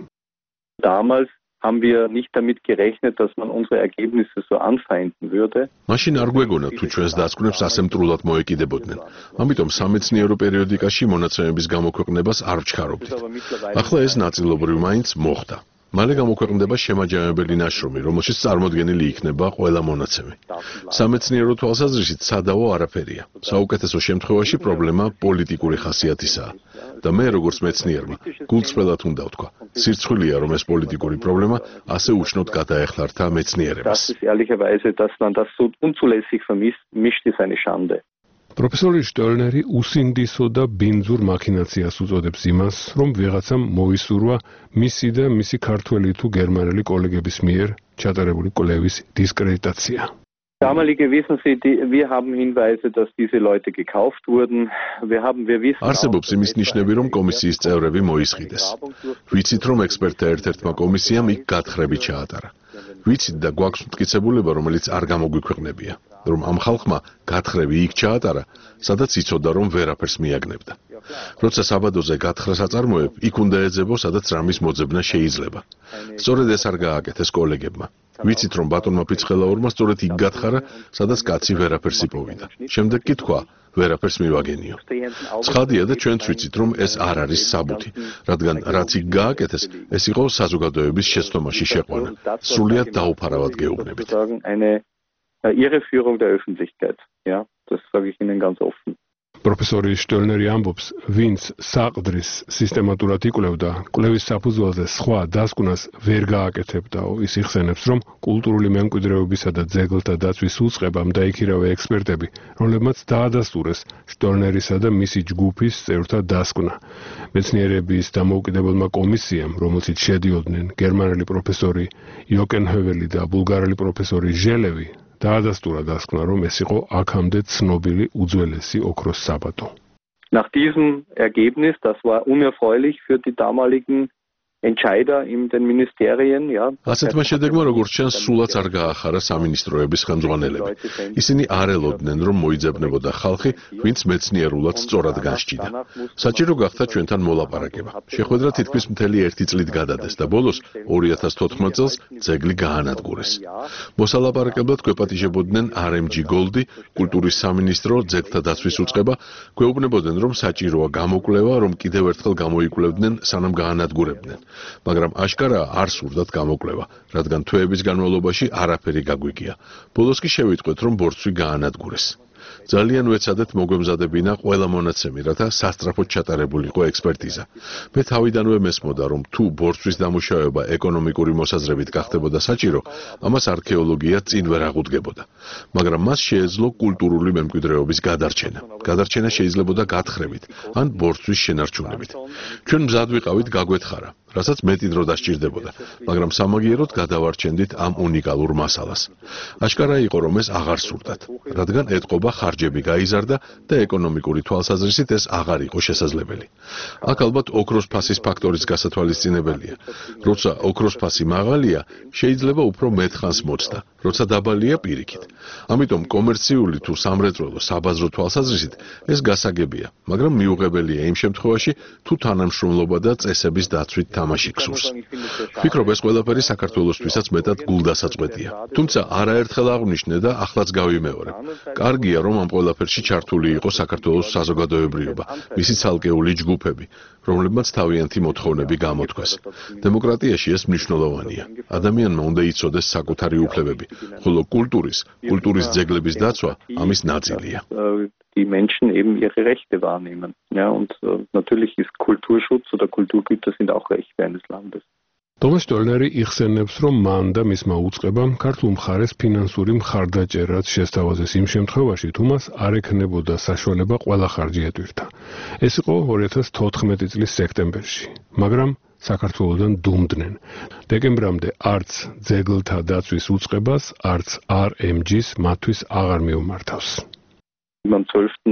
Damals haben wir nicht damit gerechnet, dass man unsere Ergebnisse so anfeinden würde. მაშინ არ გვეგონა თუ ჩვენს დაცვნებს ასე მტრულად მოეკიდებოდნენ. ამიტომ სამეცნიერო პერიოდიკაში მონაცემების გამოქვეყნებას არ ვჩქარობდით. ახლა ეს ნაწილობრივ მაინც მოხდა. მალე გამოქვეყნდება შემაჯამებელი ნაშრომი, რომელშიც წარმოდგენილი იქნება ყველა მონაცემი. სამეცნიერო თვალსაზრისით სადავო არაფერია. საუკეთესო შემთხვევაში პრობლემა პოლიტიკური ხასიათისაა. და მე როგორც მეცნიერმა, გულწრფელად უნდა ვთქვა, სირცხვილია რომ ეს პოლიტიკური პრობლემა ასე უშნოდ გადაეხლართა მეცნიერებას. Das ist ehrlicherweise, dass man das so unzulässig vermischt, ist eine Schande. პროფესორი შტოლნერი უსინდისო და ბინძურ მაქინაციას უწოდებს იმას, რომ ვიღაცამ მოისურვა მისი და მისი ქართველი თუ გერმანელი კოლეგების მიერ ჩატარებული კვლევის დისკრედიტაცია. Damalige wissen Sie, wir haben Hinweise, dass diese Leute gekauft wurden. Wir wissen არსებობს იმის ნიშნები, რომ კომისიის წევრები მოისყიდეს. ვიცით, რომ ექსპერტთა ერთ-ერთმა კომისიამ იქ გათხრები ჩაატარა. ვიცით და გვაქვს მტკიცებულება, რომელიც არ გამოგვიქვეყნებია, რომ ამ ხალხმა გათხრები იქ ჩაატარა, სადაც იცოდა, რომ ვერაფერს მიაგნებდა. როცა საბადოზე გათხრას აწარმოებ, იქ უნდა ეძებო, სადაც რამის მოძებნა შეიძლება. სწორედ ეს არ გააკეთეს კოლეგებმა. ვიცით, რომ ბატონმა ფიცხელაურმა სწორედ იქ გათხარა, სადაც კაცი ვერაფერს იპოვიდა. შემდეგ კი თქვა, ვერაფერს მივაგენიო. ცხადია და ჩვენც ვიცით, რომ ეს არ არის საბუთი, რადგან რაც იქ გააკეთეს, ეს იყო საზოგადოების შეცდომაში შეყვანა. სრულიად დაუფარავად გეუბნებით. Irreführung der Öffentlichkeit. Ja, das sage ich Ihnen ganz offen. პროფესორი შტოლნერი ამბობს, ვინც საყდრის სისტემატურად იკვლევდა, კვლევის საფუძველზე სხვა დასკვნას ვერ გააკეთებდაო. ის იხსენებს, რომ კულტურული მემკვიდრეობისა და ძეგლთა დაცვის უწყებამ დაიქირავა ექსპერტები, რომლებმაც დაადასტურეს შტოლნერისა და მისი ჯგუფის წევრთა დასკვნა. მეცნიერების დამოუკიდებელმა კომისიამ, რომელშიც შედიოდნენ გერმანელი პროფესორი იოკენჰოველი და ბულგარელი პროფესორი ჟელევი, დაადასტურა დასკვნა, რომ ეს იყო აქამდე ცნობილი უძველესი ოქროს საბადო. Nach diesem Ergebnis, das war unerfreulich für die damaligen Entscheider in den Ministerien, ja. ასეთმა შედეგმა, როგორც ჩანს, სულაც არ გაახარა სამინისტროების ხელმძღვანელები. ისინი არ ელოდნენ, რომ მოიძებნებოდა ხალხი, ვინც მეცნიერულად სწორად განსჭიდა. საჭირო გახდა ჩვენთან მოლაპარაკება. შეხვედრა თითქმის მთელი 1 წლით გადადეს და ბოლოს 2014 წელს ძეგლი გაანადგურეს. მოსალაპარაკებლად გვეპატიჟებოდნენ RMG Goldi, კულტურის სამინისტრო, ძეგლთა დაცვის უწყება, გვეუბნებოდნენ, რომ საჭიროა გამოკვლევა, რომ კიდევ ერთხელ გამოიკვლევდნენ, სანამ გაანადგურებდნენ. მაგრამ აშკარაა არ სურდათ გამოკვლევა, რადგან თვეების განმავლობაში არაფერი გაგვიგია. ბოლოს კი შევიტყვეთ, რომ ბორცვი გაანადგურეს. ძალიან ვეცადეთ მოგვემზადებინა ყველა მონაცემი, რათა სასწრაფოდ ჩატარებულიყო ექსპერტიზა. მე თავიდანვე მესმოდა, რომ თუ ბორცვის დამუშავება ეკონომიკური მოსაზრებით გახდებოდა საჭირო, ამას არქეოლოგია წინ ვერ აღუდგებოდა. მაგრამ მას შეეძლო კულტურული მემკვიდრეობის გადარჩენა. გადარჩენა შეიძლებოდა გათხრებით ან ბორცვის შენარჩუნებით. ჩვენ მზად ვიყავით გაგვეთხარა, რასაც მეტი დრო დასჭირდებოდა, მაგრამ სამაგიეროდ გადავარჩენდით ამ უნიკალურ მასალას. აშკარა იყო, რომ ეს აღარ სურდათ, რადგან ეთყობა ხარჯები გაიზარდა და ეკონომიკური თვალსაზრისით ეს აღარ იყო შესაძლებელი. აქ ალბათ ოქროს ფასის ფაქტორიც გასათვალისწინებელია. როცა ოქროს ფასი მაღალია, შეიძლება უფრო მეტხანს მოწდა, როცა დაბალია პირიქით. ამიტომ კომერციული თუ სამრეწველო საბაზრო თვალსაზრისით ეს გასაგებია, მაგრამ მიუღებელია იმ შემთხვევაში, თუ თანამშრომლობა და წესების დაცვით თამაში გსურს. ვფიქრობ, ეს ყველაფერი საქართველოსთვისაც მეტად გულდასაწყვეტია. თუმცა არაერთხელ აღვნიშნე და ახლაც გავიმეორებ. კარგია, რომ ამ ყველაფერში ჩართული იყო საქართველოს საზოგადოებრიობა, მისი ცალკეული ჯგუფები, რომლებმაც თავიანთი მოთხოვნები გამოთქვეს. დემოკრატიაში ეს მნიშვნელოვანია. ადამიანმა უნდა იცოდეს საკუთარი უფლებები, ხოლო კულტურის ძეგლების დაცვა ამის ნაწილია. Die Menschen eben ihre Rechte wahrnehmen. Ja, und natürlich ist Kulturschutz oder Kulturgüter sind auch Rechte eines Landes. ტომას შტოლნერი იხსენებს, რომ მან და მისმა უწყებამ ქართულ მხარეს ფინანსური მხარდაჭერაც შესთავაზეს იმ შემთხვევაში, თუ მას არ ექნებოდა საშუალება ყველა ხარჯი ეტვირთა. ეს იყო 2014 წლის სექტემბერში, მაგრამ საქართველოსდან დუმდნენ. დეკემბრამდე არც ძეგლთა დაცვის უწყებას, არც RMG-ს მათთვის აღარ მიუმართავს. Am 12.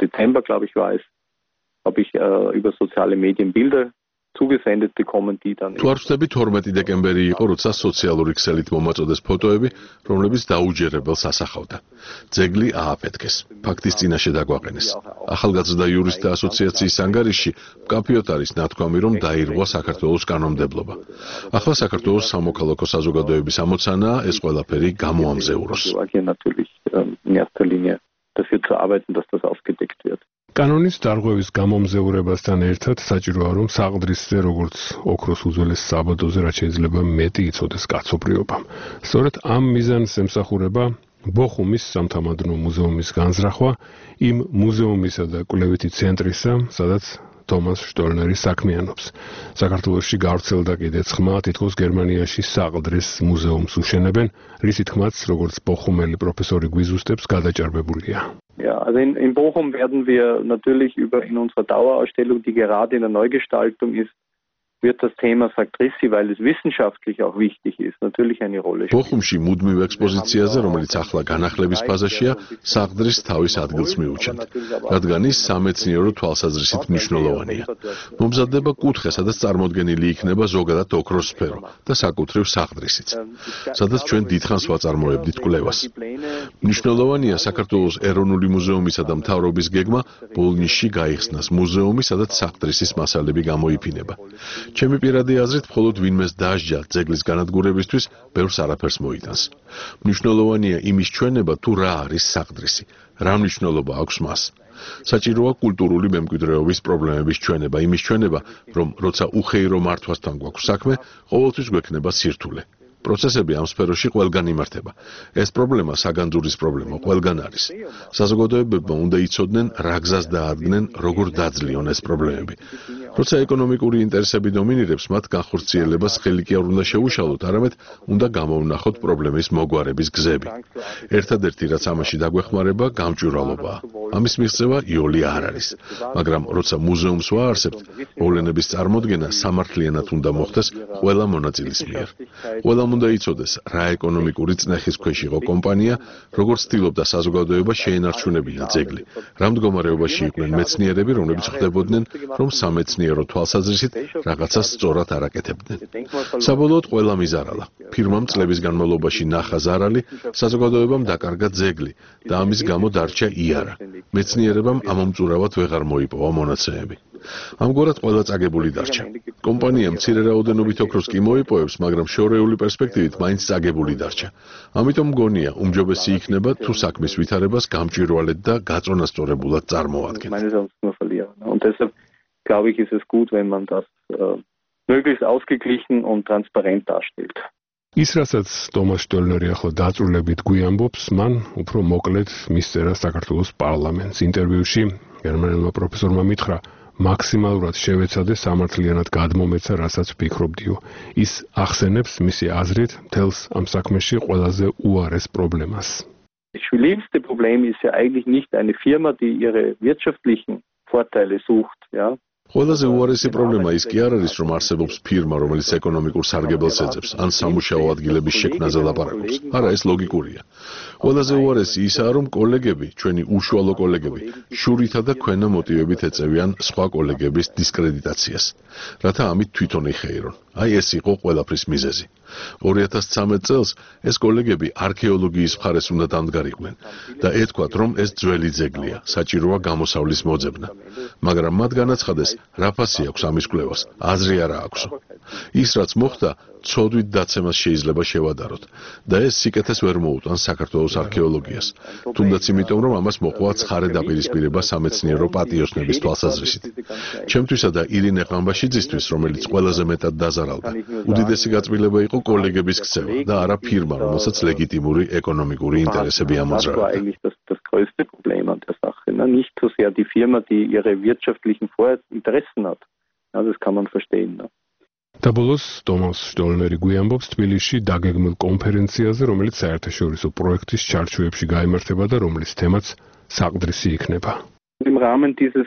Dezember, glaube ich, war es, habe ich über soziale Medien Bilder zugesendet bekommen, die dann... თუ არ ვწდები 12 დეკემბერი იყო, როცა სოციალური ქსელით მომაწოდეს ფოტოები, რომლებიც დაუჯერებელს ასახავდა. ძეგლი ააფეთქეს. ფაქტის წინაშე დაგვაყენეს. ახალგაზრდა იურისტთა ასოციაციის ანგარიშში მკაფიოდ არის ნათქვამი, რომ დაირღვა საქართველოს კანონმდებლობა. ახლა საქართველოს სამოქალაქო საზოგადოების ამოცანაა ეს ყველაფერი გამოამზეუროს. dafür zu arbeiten, dass das aufgedeckt wird. კანონის დარღვევის გამომზეურებასთან ერთად საჭიროა რომ საყდრისზე როგორც ოქროს უძველეს საბადოზე რაც შეიძლება მეტი იცოდეს კაცობრიობამ. სწორედ ამ მიზანს ემსახურება ბოხუმის სამთამადნო მუზეუმის განზრახვა იმ მუზეუმისა და კვლევითი ცენტრისა, სადაც თომას შტოლნერი საქმიანობს. საქართველოში გავრცელდა კიდეც ხმა, თითქოს გერმანიაში საყდრის მუზეუმს უშენებენ, რისი თქმაც, როგორც ბოხუმელი პროფესორი გვიზუსტებს, გადაჭარბებულია. Ja, also in Bochum werden wir natürlich in unserer Dauerausstellung, die gerade in der Neugestaltung ist, wird das Thema Saktrissi, weil es wissenschaftlich auch wichtig ist, natürlich eine Rolle spielen. ბოხუმში მუდმივ ექსპოზიციაზე, რომელიც ახლა განახლების ფაზაშია, საყდრის თავის ადგილს მიუჩენთ, რადგან ის სამეცნიერო თვალსაზრისით მნიშვნელოვანია. მომზადდება კუთხე, სადაც წარმოდგენილი იქნება ზოგადად ოქროს სფერო და საკუთრივ საყდრისიც, სადაც ჩვენ დიდხანს ვაწარმოებდით კვლევას. მნიშვნელოვანია საქართველოს ეროვნული მუზეუმისა და მთავრობის გეგმა ბოლნისში გაიხსნას მუზეუმი, სადაც საყდრისის მასალები გამოიფინება. ჩემი პირადი აზრით, მხოლოდ ვინმეს დაასჯა ძეგლის განადგურებისთვის, ბევრს არაფერს მოიტანს. მნიშვნელოვანია იმის ჩვენება, თუ რა არის საყდრისი, რა მნიშვნელობა აქვს მას. საჭიროა კულტურული მემკვიდრეობის პრობლემების ჩვენება, იმის ჩვენება, რომ როცა უხეირო მართვასთან გვაქვს საქმე, ყოველთვის გვექნება სირთულე. პროცესები ამ სფეროში ყველგან იმართება. ეს პრობლემა საგანძურის პრობლემა ყველგან არის. საზოგადოებებმა უნდა იცოდნენ, რა გზას დაადგნენ, როგორ დაძლიონ ეს პრობლემები. როცა ეკონომიკური ინტერესები დომინირებს, მათ განხორციელებას ხელი კი არ უნდა შეუშალოთ, არამედ უნდა გამოვნახოთ პრობლემის მოგვარების გზები. ერთადერთი რაც ამაში დაგვეხმარება, გამჭვირვალობაა. ამის მიღწევა იოლი არ არის. მაგრამ როცა მუზეუმს ვაარსებთ, მოვლენების წარმოდგენა სამართლიანად უნდა მოხდეს ყველა მონაწილის მიერ. ყველამ უნდა იცოდეს, რა ეკონომიკური წნეხის ქვეშ იყო კომპანია, როგორც ცდილობდა საზოგადოება შეენარჩუნებინა ძეგლი. რა მდგომარეობაში იყვნენ მეცნიერები, რომლებიც ხვდებოდნენ, რომ სამეცნიერო თვალსაზრისით რაღაცას სწორად არ აკეთებდნენ. საბოლოოდ ყველა მიზარალა. ფირმამ წლების განმავლობაში ნახა ზარალი, საზოგადოებამ დაკარგა ძეგლი და ამის გამო დარჩა იარა. მეცნიერებამ ამომწურავად ვეღარ მოიპოვა მონაცემები. ამგვარად ყველა წაგებული დარჩა. კომპანია მცირე რაოდენობით ოქროს კი მოიპოვებს, მაგრამ შორეული პერსპექტივით მაინც წაგებული დარჩა. ამიტომ მგონია, უმჯობესი იქნება თუ საქმის ვითარებას გამჭვირვალედ და გაწონასწორებულად წარმოადგენთ. Und deshalb glaube ich, ist es gut, wenn man das möglichst ausgeglichen und transparent darstellt. ის რასაც თომას შტოლნერი ახლა დაწვრილებით გვიამბობს, მან უფრო მოკლედ მისწერა საქართველოს პარლამენტს. ინტერვიუში გერმანელმა პროფესორმა მითხრა, მაქსიმალურად შევეცადე სამართლიანად გადმომეცა, რასაც ვფიქრობდიო. ის ახსენებს მისი აზრით მთელს ამ საქმეში ყველაზე უარეს პრობლემას. Das schwierigste Problem ist ja eigentlich nicht eine Firma, die ihre wirtschaftlichen Vorteile sucht, ja. ყველაზე უარესი პრობლემა ის კი არ არის, რომ არსებობს ფირმა, რომელიც ეკონომიკურ სარგებელს ეძებს, ან სამუშაო ადგილების შექმნაზე ლაპარაკობს. არა, ეს ლოგიკურია. ყველაზე უარესი ისაა, რომ კოლეგები, ჩვენი უშუალო კოლეგები, შურითა და ქვენა მოტივებით ეწევიან სხვა კოლეგების დისკრედიტაციას, რათა ამით თვითონ იხეირონ. აი ეს იყო ყველაფრის მიზეზი. 2013 წელს ეს კოლეგები არქეოლოგიის მხარეს უნდა დამდგარიყვნენ და ეთქვათ, რომ ეს ძველი ძეგლია, საჭიროა გამოსავლის მოძებნა. მაგრამ მათ განაცხადეს, რა ფასი აქვს ამის კვლევას, აზრი არა აქვსო. ის რაც მოხდა, ცოდვით დაცემას შეიძლება შევადაროთ და ეს სიკეთეს ვერ მოუტანს საქართველოს არქეოლოგიას. თუნდაც იმიტომ, რომ ამას მოყვა ცხარე დაპირისპირება სამეცნიერო პატიოსნების თვალსაზრისით. ჩემთვისა და ირინე ყამბაშიძისთვის, რომელიც ყველაზე მეტად დაზარალდა, უდიდესი გაწმილება იყო კოლეგების ქცევა და არა ფირმა, რომელსაც ლეგიტიმური ეკონომიკური ინტერესები ამოძრავებდა. Das größte Problem an der Sache, nicht so sehr die Firma, die ihre wirtschaftlichen Interessen hat. Ja, das kann man verstehen. და ბოლოს თომას შტოლნერი გვიამბობს თბილისში დაგეგმილ კონფერენციაზე, რომელიც საერთაშორისო პროექტის ჩარჩოებში გაიმართება და რომლის თემაც საყდრისი იქნება. Im Rahmen dieses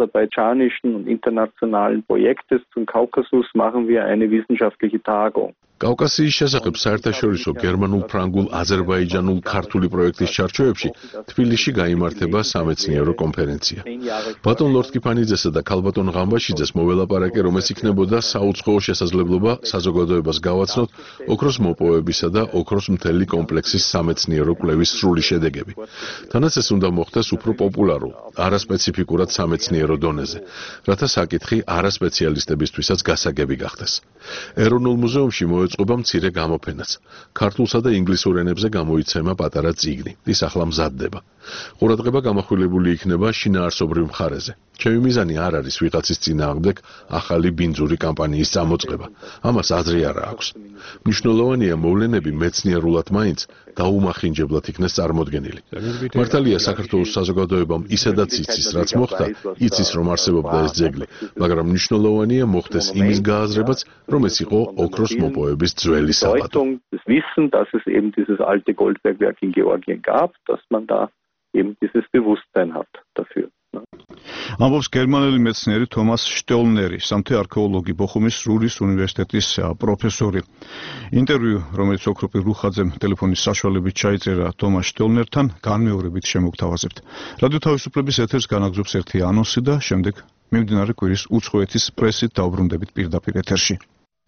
deutsch-französisch-georgisch-aserbaidschanischen und internationalen Projektes zum Kaukasus machen wir eine wissenschaftliche Tagung. კავკასიის შესახებ საერთაშორისო გერმანულ-ფრანგულ, აზერბაიჯანულ, ქართული პროექტის ჩარჩოებში თბილისში გაიმართება სამეცნიერო კონფერენცია. ბატონ ლორთქიფანიძესა და ქალბატონ ღამბაშიძეს მოველაპარაკე, რომ ეს იქნებოდა საუცხოო შესაძლებლობა საზოგადოებას გავაცნოთ ოქროს მოპოვებისა და ოქროს მთელი კომპლექსის სამეცნიერო კვლევის სრული შედეგები. თანაც ეს უნდა მოხდეს უფრო პოპულარულ, არასპეციფიკურად სამეცნიერო დონეზე, რათა საკითხი არასპეციალისტებისთვისაც გასაგები გახდეს. ეროვნულ მუზეუმში მოეწყობა მცირე გამოფენაც. ქართულსა და ინგლისურ ენებზე გამოიცემა პატარა წიგნი. ის ახლა მზადდება. ყურადღება გამახვილებული იქნება შინაარსობრივ მხარეზე. ჩემი მიზანი არ არის ვიღაცის წინააღმდეგ ახალი ბინძური კამპანიის წამოწყება. ამას აზრი არა აქვს. მნიშვნელოვანია მოვლენები მეცნიერულად მაინც დაუმახინჯებლად იქნეს წარმოდგენილი. მართალია საქართველოს საზოგადოებამ ისედაც იცის, რაც მოხდა, იცის რომ არსებობდა ეს ძეგლი, მაგრამ მნიშვნელოვანია მოხდეს იმის გააზრებაც, რომ ეს იყო ოქროს მოპოვების ძველი საბადო. Das Wissen, dass es eben dieses alte Goldbergwerk in Georgien gab, dass man da eben dieses Bewusstsein hat dafür. ამბობს გერმანელი მეცნიერი თომას შტოლნერი, სამთე არქეოლოგი, ბოხუმის რურის უნივერსიტეტის პროფესორი. ინტერვიუ, რომელიც ოქროპირ რუხაძემ ტელეფონის საშუალებით ჩაიწერა თომას შტოლნერთან, განმეორებით შემოგთავაზებთ. რადიო თავისუფლების ეთერს განაგზობს ერთი ანონსი და შემდეგ მიმდინარე კვირის უცხოეთის პრესით დაუბრუნდებით პირდაპირ ეთერში.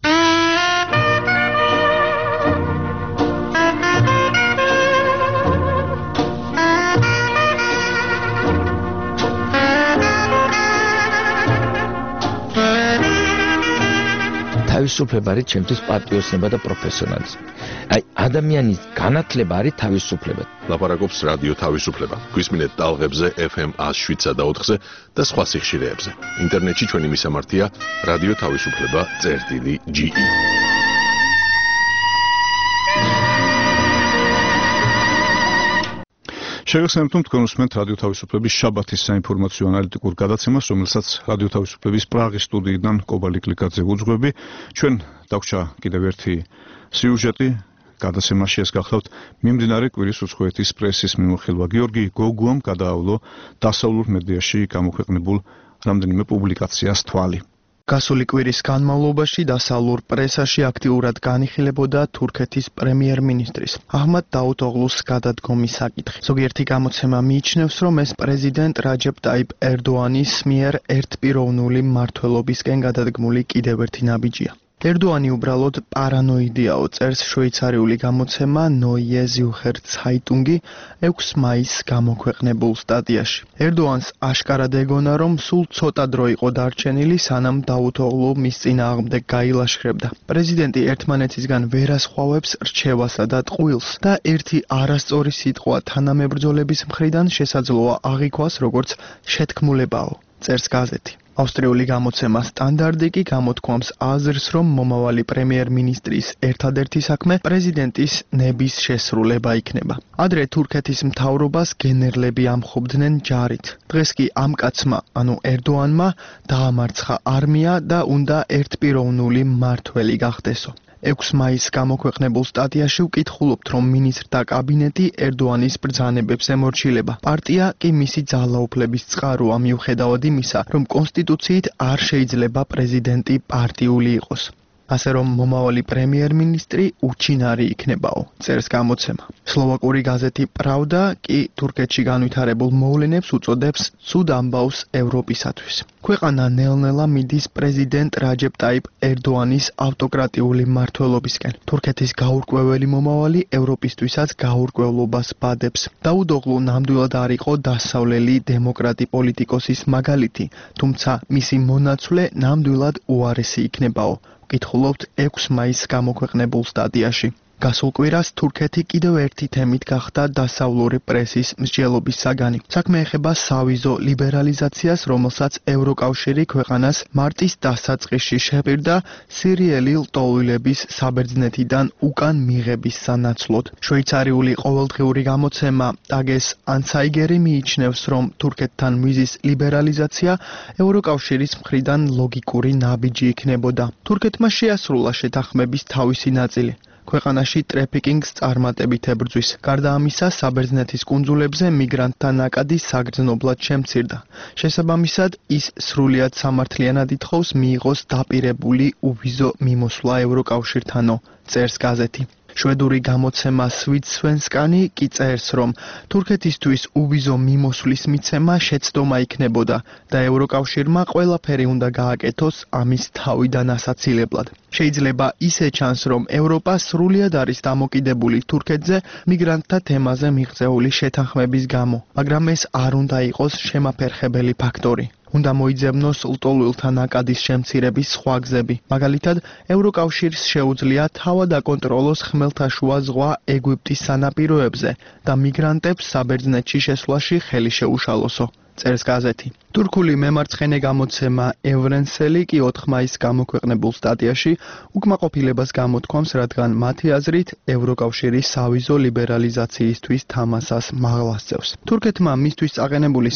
თავისუფლება არის ჩემთვის პატრიოტიზმი და პროფესიონალიზმი. აი, ადამიანის განათლება არის თავისუფლება. ლაპარაკობს რადიო თავისუფლება. გვისმინეთ ტალღებზე FM 107 და 4-ზე და სხვა სიხშირეებზე. ინტერნეტში ჩვენი მისამართია რადიო თავისუფლება.ge. შეგახსენებთ, რომ თქვენ უსმენთ რადიო თავისუფლების შაბათის საინფორმაციო ანალიტიკურ გადაცემას, რომელსაც რადიო თავისუფლების პრაღის სტუდიიდან კობალი კლიკაძე უძღვები. ჩვენ დაგვრჩა კიდევ ერთი სიუჟეტი გადაცემაში, ეს გახლავთ მიმდინარე კვირის უცხოეთის პრესის მიმოხილვა. გიორგი გოგუამ გადაავლო დასავლურ მედიაში გამოქვეყნებულ რამდენიმე პუბლიკაციას თვალი. გასული კვირის განმავლობაში დასავლურ პრესაში აქტიურად განიხილებოდა თურქეთის პრემიერ-მინისტრის აჰმად დაუთოღლუს გადადგომის საკითხი. ზოგიერთი გამოცემა მიიჩნევს, რომ ეს პრეზიდენტ რაჯებ ტაიპ ერდოანის მიერ ერთპიროვნული მმართველობისკენ გადადგმული კიდევ ერთი ნაბიჯია. ერდოანი უბრალოდ პარანოიდიაო, წერს შვეიცარიული გამოცემა Neue Zürcher Zeitung 6 მაისს გამოქვეყნებულ სტატიაში. ერდოანს აშკარად ეგონა, რომ სულ ცოტა დრო იყო დარჩენილი, სანამ დაუთოღლუ მის წინააღმდეგ გაილაშქრებდა. პრეზიდენტი ერთმანეთისგან ვერასხვავებს რჩევასა და ტყუილს და ერთი არასწორი სიტყვა თანამებრძოლების მხრიდან შესაძლოა აღიქვას როგორც შეთქმულებაო, წერს გაზეთი. ავსტრიული გამოცემა სტანდარტი კი გამოთქვამს აზრს, რომ მომავალი პრემიერ-მინისტრის ერთადერთი საქმე პრეზიდენტის ნების შესრულება იქნება. ადრე თურქეთის მთავრობას გენერლები ამხობდნენ ჯარით. დღეს კი ამ კაცმა, ანუ ერდოანმა, დაამარცხა არმია და უნდა ერთპიროვნული მმართველი გახდესო. 6 მაისს გამოქვეყნებულ სტატიაში ვკითხულობთ, რომ მინისტრთა კაბინეტი ერდოანის ბრძანებებს ემორჩილება. პარტია კი მისი ძალაუფლების წყაროა, მიუხედავად იმისა, რომ კონსტიტუციით არ შეიძლება პრეზიდენტი პარტიული იყოს. ასე რომ მომავალი პრემიერ-მინისტრი უჩინარი იქნებაო, წერს გამოცემა. სლოვაკური გაზეთი პრავდა კი თურქეთში განვითარებულ მოვლენებს უწოდებს ცუდ ამბავს ევროპისათვის. ქვეყანა ნელ-ნელა მიდის პრეზიდენტ რაჯებ ტაიპ ერდოანის ავტოკრატიული მმართველობისკენ. თურქეთის გაურკვეველი მომავალი ევროპისთვისაც გაურკვევლობას ბადებს. დაუდოღლუ ნამდვილად არ იყო დასავლელი დემოკრატი პოლიტიკოსის მაგალითი, თუმცა მისი მონაცვლე ნამდვილად უარესი იქნებაო. კითხულობთ 6 მაისს გამოქვეყნებულ სტატიაში. გასულ კვირას თურქეთი კიდევ ერთი თემით გახდა დასავლური პრესის მსჯელობის საგანი. საქმე ეხება სავიზო ლიბერალიზაციას, რომელსაც ევროკავშირი ქვეყანას მარტის დასაწყისში შეპირდა სირიელი ლტოლვილების საბერძნეთიდან უკან მიღების სანაცვლოდ. შვეიცარიული ყოველდღიური გამოცემა ტაგეს ანცაიგერი მიიჩნევს, რომ თურქეთთან ვიზის ლიბერალიზაცია ევროკავშირის მხრიდან ლოგიკური ნაბიჯი იქნებოდა. თურქეთმა შეასრულა შეთანხმების თავისი ნაწილი. ქვეყანაში ტრეფიკინგს წარმატებით ებრძვის. გარდა ამისა, საბერძნეთის კუნძულებზე მიგრანტთა ნაკადი საგრძნობლად შემცირდა. შესაბამისად, ის სრულიად სამართლიანად ითხოვს მიიღოს დაპირებული უვიზო მიმოსვლა ევროკავშირთანო, წერს გაზეთი. შვედური გამოცემა სვიდსვენსკანი კი წერს, რომ თურქეთისთვის უვიზო მიმოსვლის მიცემა შეცდომა იქნებოდა და ევროკავშირმა ყველაფერი უნდა გააკეთოს ამის თავიდან ასაცილებლად. შეიძლება ისე ჩანს, რომ ევროპა სრულიად არის დამოკიდებული თურქეთზე მიგრანტთა თემაზე მიღწეული შეთანხმების გამო, მაგრამ ეს არ უნდა იყოს შემაფერხებელი ფაქტორი. უნდა მოიძებნოს ლტოლვილთა ნაკადის შემცირების სხვა გზები. მაგალითად, ევროკავშირს შეუძლია თავად აკონტროლოს ხმელთაშუა ზღვა ეგვიპტის სანაპიროებზე და მიგრანტებს საბერძნეთში შესვლაში ხელი შეუშალოსო, წერს გაზეთი. თურქული მემარცხენე გამოცემა ევრენსელი კი 4 მაისს გამოქვეყნებულ სტატიაში უკმაყოფილებას გამოთქვამს, რადგან მათი აზრით ევროკავშირი სავიზო ლიბერალიზაციისთვის თამასას მაღლასწევს. თურქეთმა მისთვის წაყენებული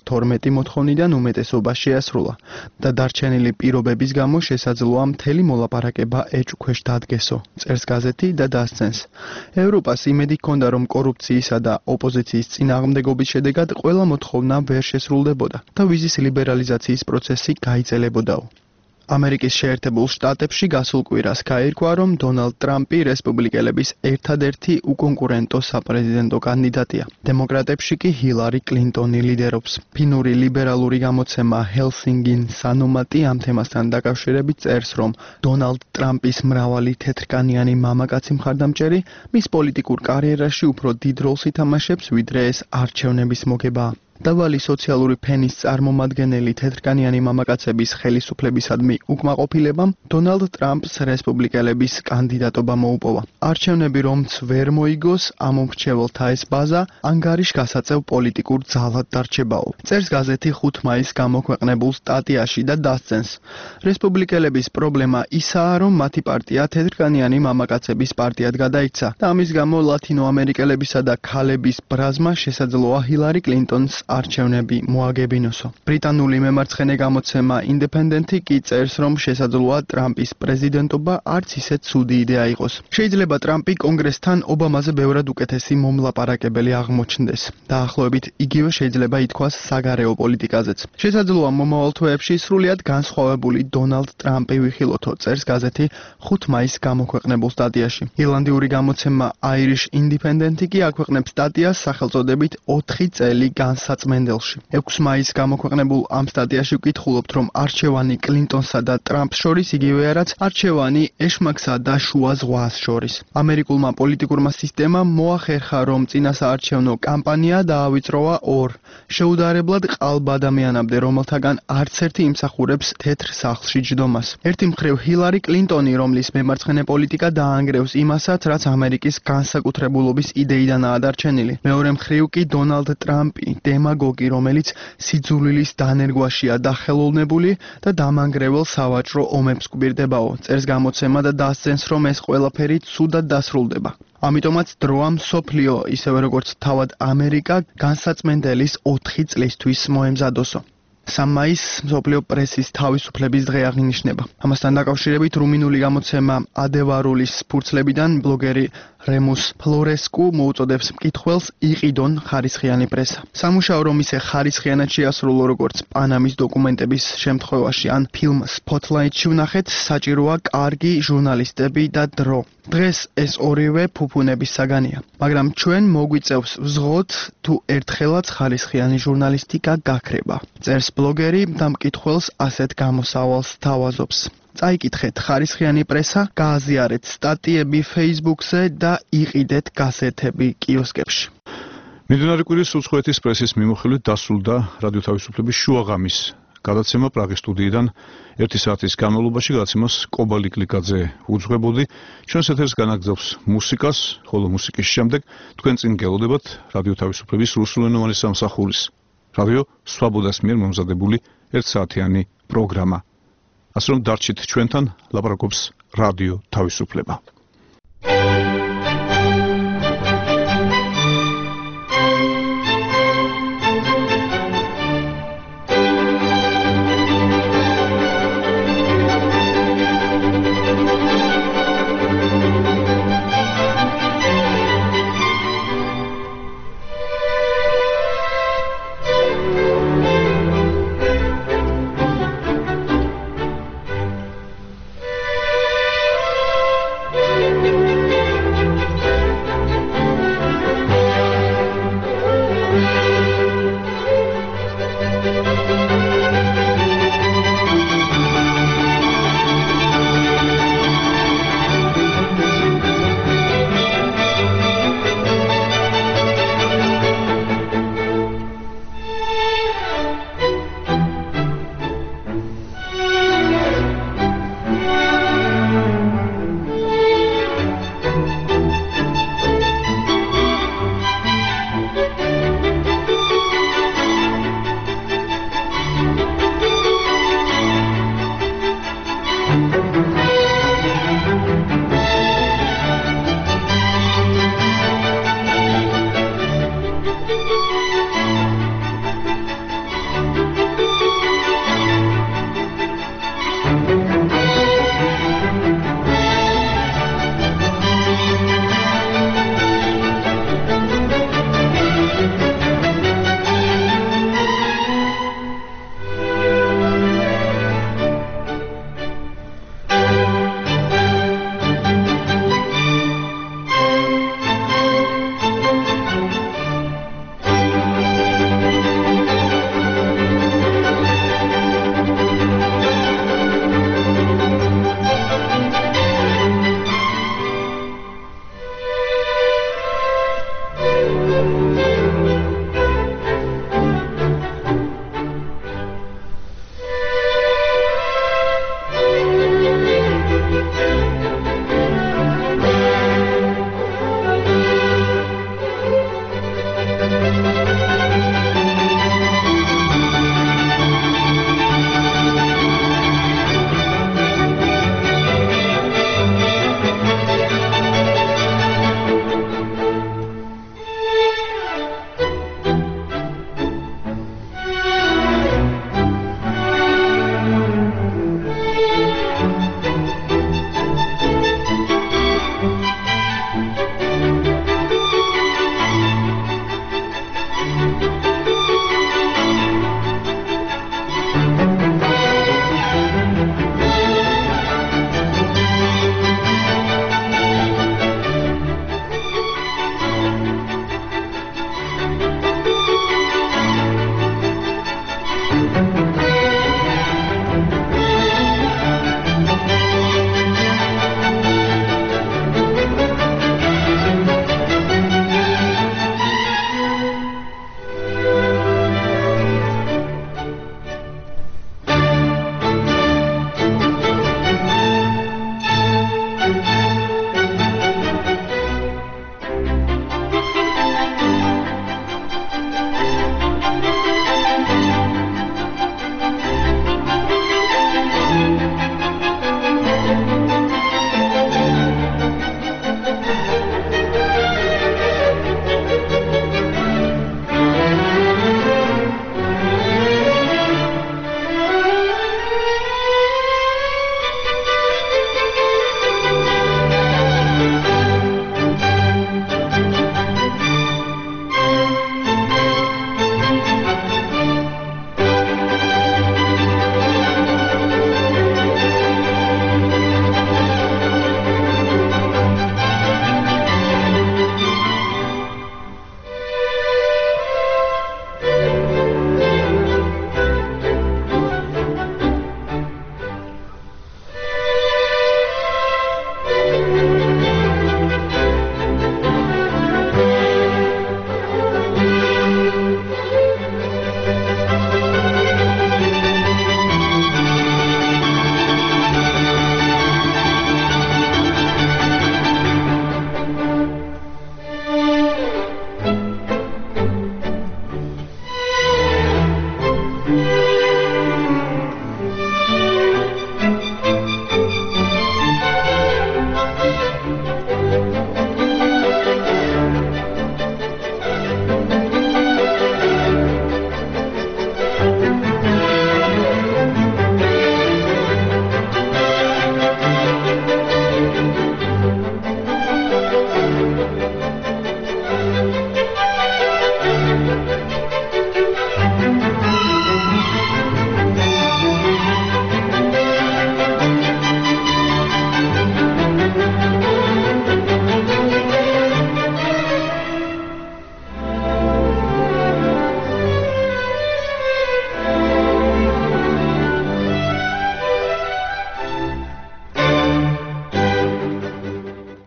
72 მოთხოვნიდან უმეტესობა შეასრულა და დარჩენილი პირობების გამო შესაძლოა მთელი მოლაპარაკება ეჭვქვეშ დადგესო, წერს გაზეთი და დასცენს. ევროპას იმედი ჰქონდა, რომ კორუფციისა და ოპოზიციის წინააღმდეგობის შედეგად ყველა მოთხოვნა ვერ შესრულდებოდა და ვიზის ლიბერალიზაციის პროცესი გაიძელებოდაო. ამერიკის შეერთებულ შტატებში გასულ კვირას გაირკვა, რომ დონალდ ტრამპი რესპუბლიკელების ერთადერთი უკონკურენტო საპრეზიდენტო კანდიდატია. დემოკრატებში კი ჰილარი კლინტონი ლიდერობს. ფინური ლიბერალური გამოცემა ჰელსინგინ სანომატი ამ თემასთან დაკავშირებით წერს, რომ დონალდ ტრამპის მრავალი თეთრკანიანი მამაკაცი მხარდამჭერი მის პოლიტიკურ კარიერაში უფრო დიდ როლს ითამაშებს, ვიდრე ეს არჩევნების მოგებაა. დაბალი სოციალური ფენის წარმომადგენელი თეთრკანიანი მამაკაცების ხელისუფლებისადმი უკმაყოფილებამ დონალდ ტრამპს რესპუბლიკელების კანდიდატობა მოუპოვა. არჩევნები რომც ვერ მოიგოს, ამ უმრჩეველთა ეს ბაზა ანგარიშგასაწევ პოლიტიკურ ძალად დარჩებაო. წერს გაზეთი 5 მაისს გამოქვეყნებულ სტატიაში და დასცენს. რესპუბლიკელების პრობლემა ისაა, რომ მათი პარტია თეთრკანიანი მამაკაცების პარტიად გადაიქცა და ამის გამო ლათინოამერიკელებისა და ქალების ბრაზმა შესაძლოა ჰილარი კლინტონს არჩევნები მოაგებინოსო. ბრიტანული მემარცხენე გამოცემა ინდეპენდენტი კი წერს, რომ შესაძლოა ტრამპის პრეზიდენტობა არც ისე ცუდი იდეა იყოს. შეიძლება ტრამპი კონგრესთან ობამაზე ბევრად უკეთესი მომლაპარაკებელი აღმოჩნდეს. დაახლოებით იგივე შეიძლება ითქვას საგარეო პოლიტიკაზეც. შესაძლოა მომავალ თვეებში სრულიად განსხვავებული დონალდ ტრამპი ვიხილოთო, წერს გაზეთი 5 მაისს გამოქვეყნებულ სტატიაში. ირლანდიური გამოცემა Irish Independent კი აქვეყნებს სტატიას სახელწოდებით 4 წელი საწმენდელში. 6 მაისს გამოქვეყნებულ ამ სტატიაში ვკითხულობთ, რომ არჩევანი კლინტონსა და ტრამპს შორის იგივეა, რაც არჩევანი ეშმაკსა და შუა ზღვას შორის. ამერიკულმა პოლიტიკურმა სისტემამ მოახერხა, რომ წინასაარჩევნო კამპანია დაავიწროვა 2 შეუდარებლად ყალბ ადამიანამდე, რომელთაგან არც ერთი იმსახურებს თეთრ სახლში ჯდომას. ერთი მხრივ ჰილარი კლინტონი, რომლის მემარცხენე პოლიტიკა დაანგრევს იმასაც, რაც ამერიკის განსაკუთრებულობის იდეიდანაა დარჩენილი. მეორე მხრივ კი დონალდ ტრამპი დემაგოგი, რომელიც სიძულვილის დანერგვაშია დახელოვნებული და დამანგრევალ სავაჭრო ომებს გვირდებაო, წერს გამოცემა და დასცენს, რომ ეს ყველაფერი ცუდად დასრულდება. ამიტომაც დროა მსოფლიო, ისევე როგორც თავად ამერიკა, განსაწმენდელის 4 წლისთვის მოემზადოსო. 3 მაისს მსოფლიო პრესის თავისუფლების დღე აღინიშნება. ამასთან დაკავშირებით რუმინული გამოცემა ადევარულის ფურცლებიდან ბლოგერი რემუს ფლორესკუ მოუწოდებს მკითხველს იყიდონ ხარისხიანი პრესა. სამუშაო რომ ისე ხარისხიანად შეასრულო, როგორც პანამის დოკუმენტების შემთხვევაში ან ფილმ სპოტლაიტში ვნახეთ, საჭიროა კარგი ჟურნალისტები და დრო. დღეს ეს ორივე ფუფუნების საგანია, მაგრამ ჩვენ მოგვიწევს ვზღოთ თუ ერთხელაც ხარისხიანი ჟურნალისტიკა გაქრება. წერს ბლოგერი და მკითხველს ასეთ გამოსავალს თავაზობს. წაიკითხეთ ხარისხიანი პრესა, გააზიარეთ სტატიები Facebook-ზე და იყიდეთ გაზეთები კიოსკებში. მიმდინარე კვირის უცხოეთის პრესის მიმოხილვით დასრულდა რადიო თავისუფლების შუაღამის გადაცემა პრაღის სტუდიიდან 1 საათის განმავლობაში გადაცემას კობალი კლიკაძე უძღვებოდი. ჩვენს ეთერს განაგრძობს მუსიკას, ხოლო მუსიკის შემდეგ თქვენ წინ გელოდებათ რადიო თავისუფლების რუსულენოვანი სამსახურის რადიო სვაბოდას მიერ მომზადებული 1 საათიანი პროგრამა. ასე რომ დარჩით ჩვენთან, ლაპარაკობს რადიო თავისუფლება.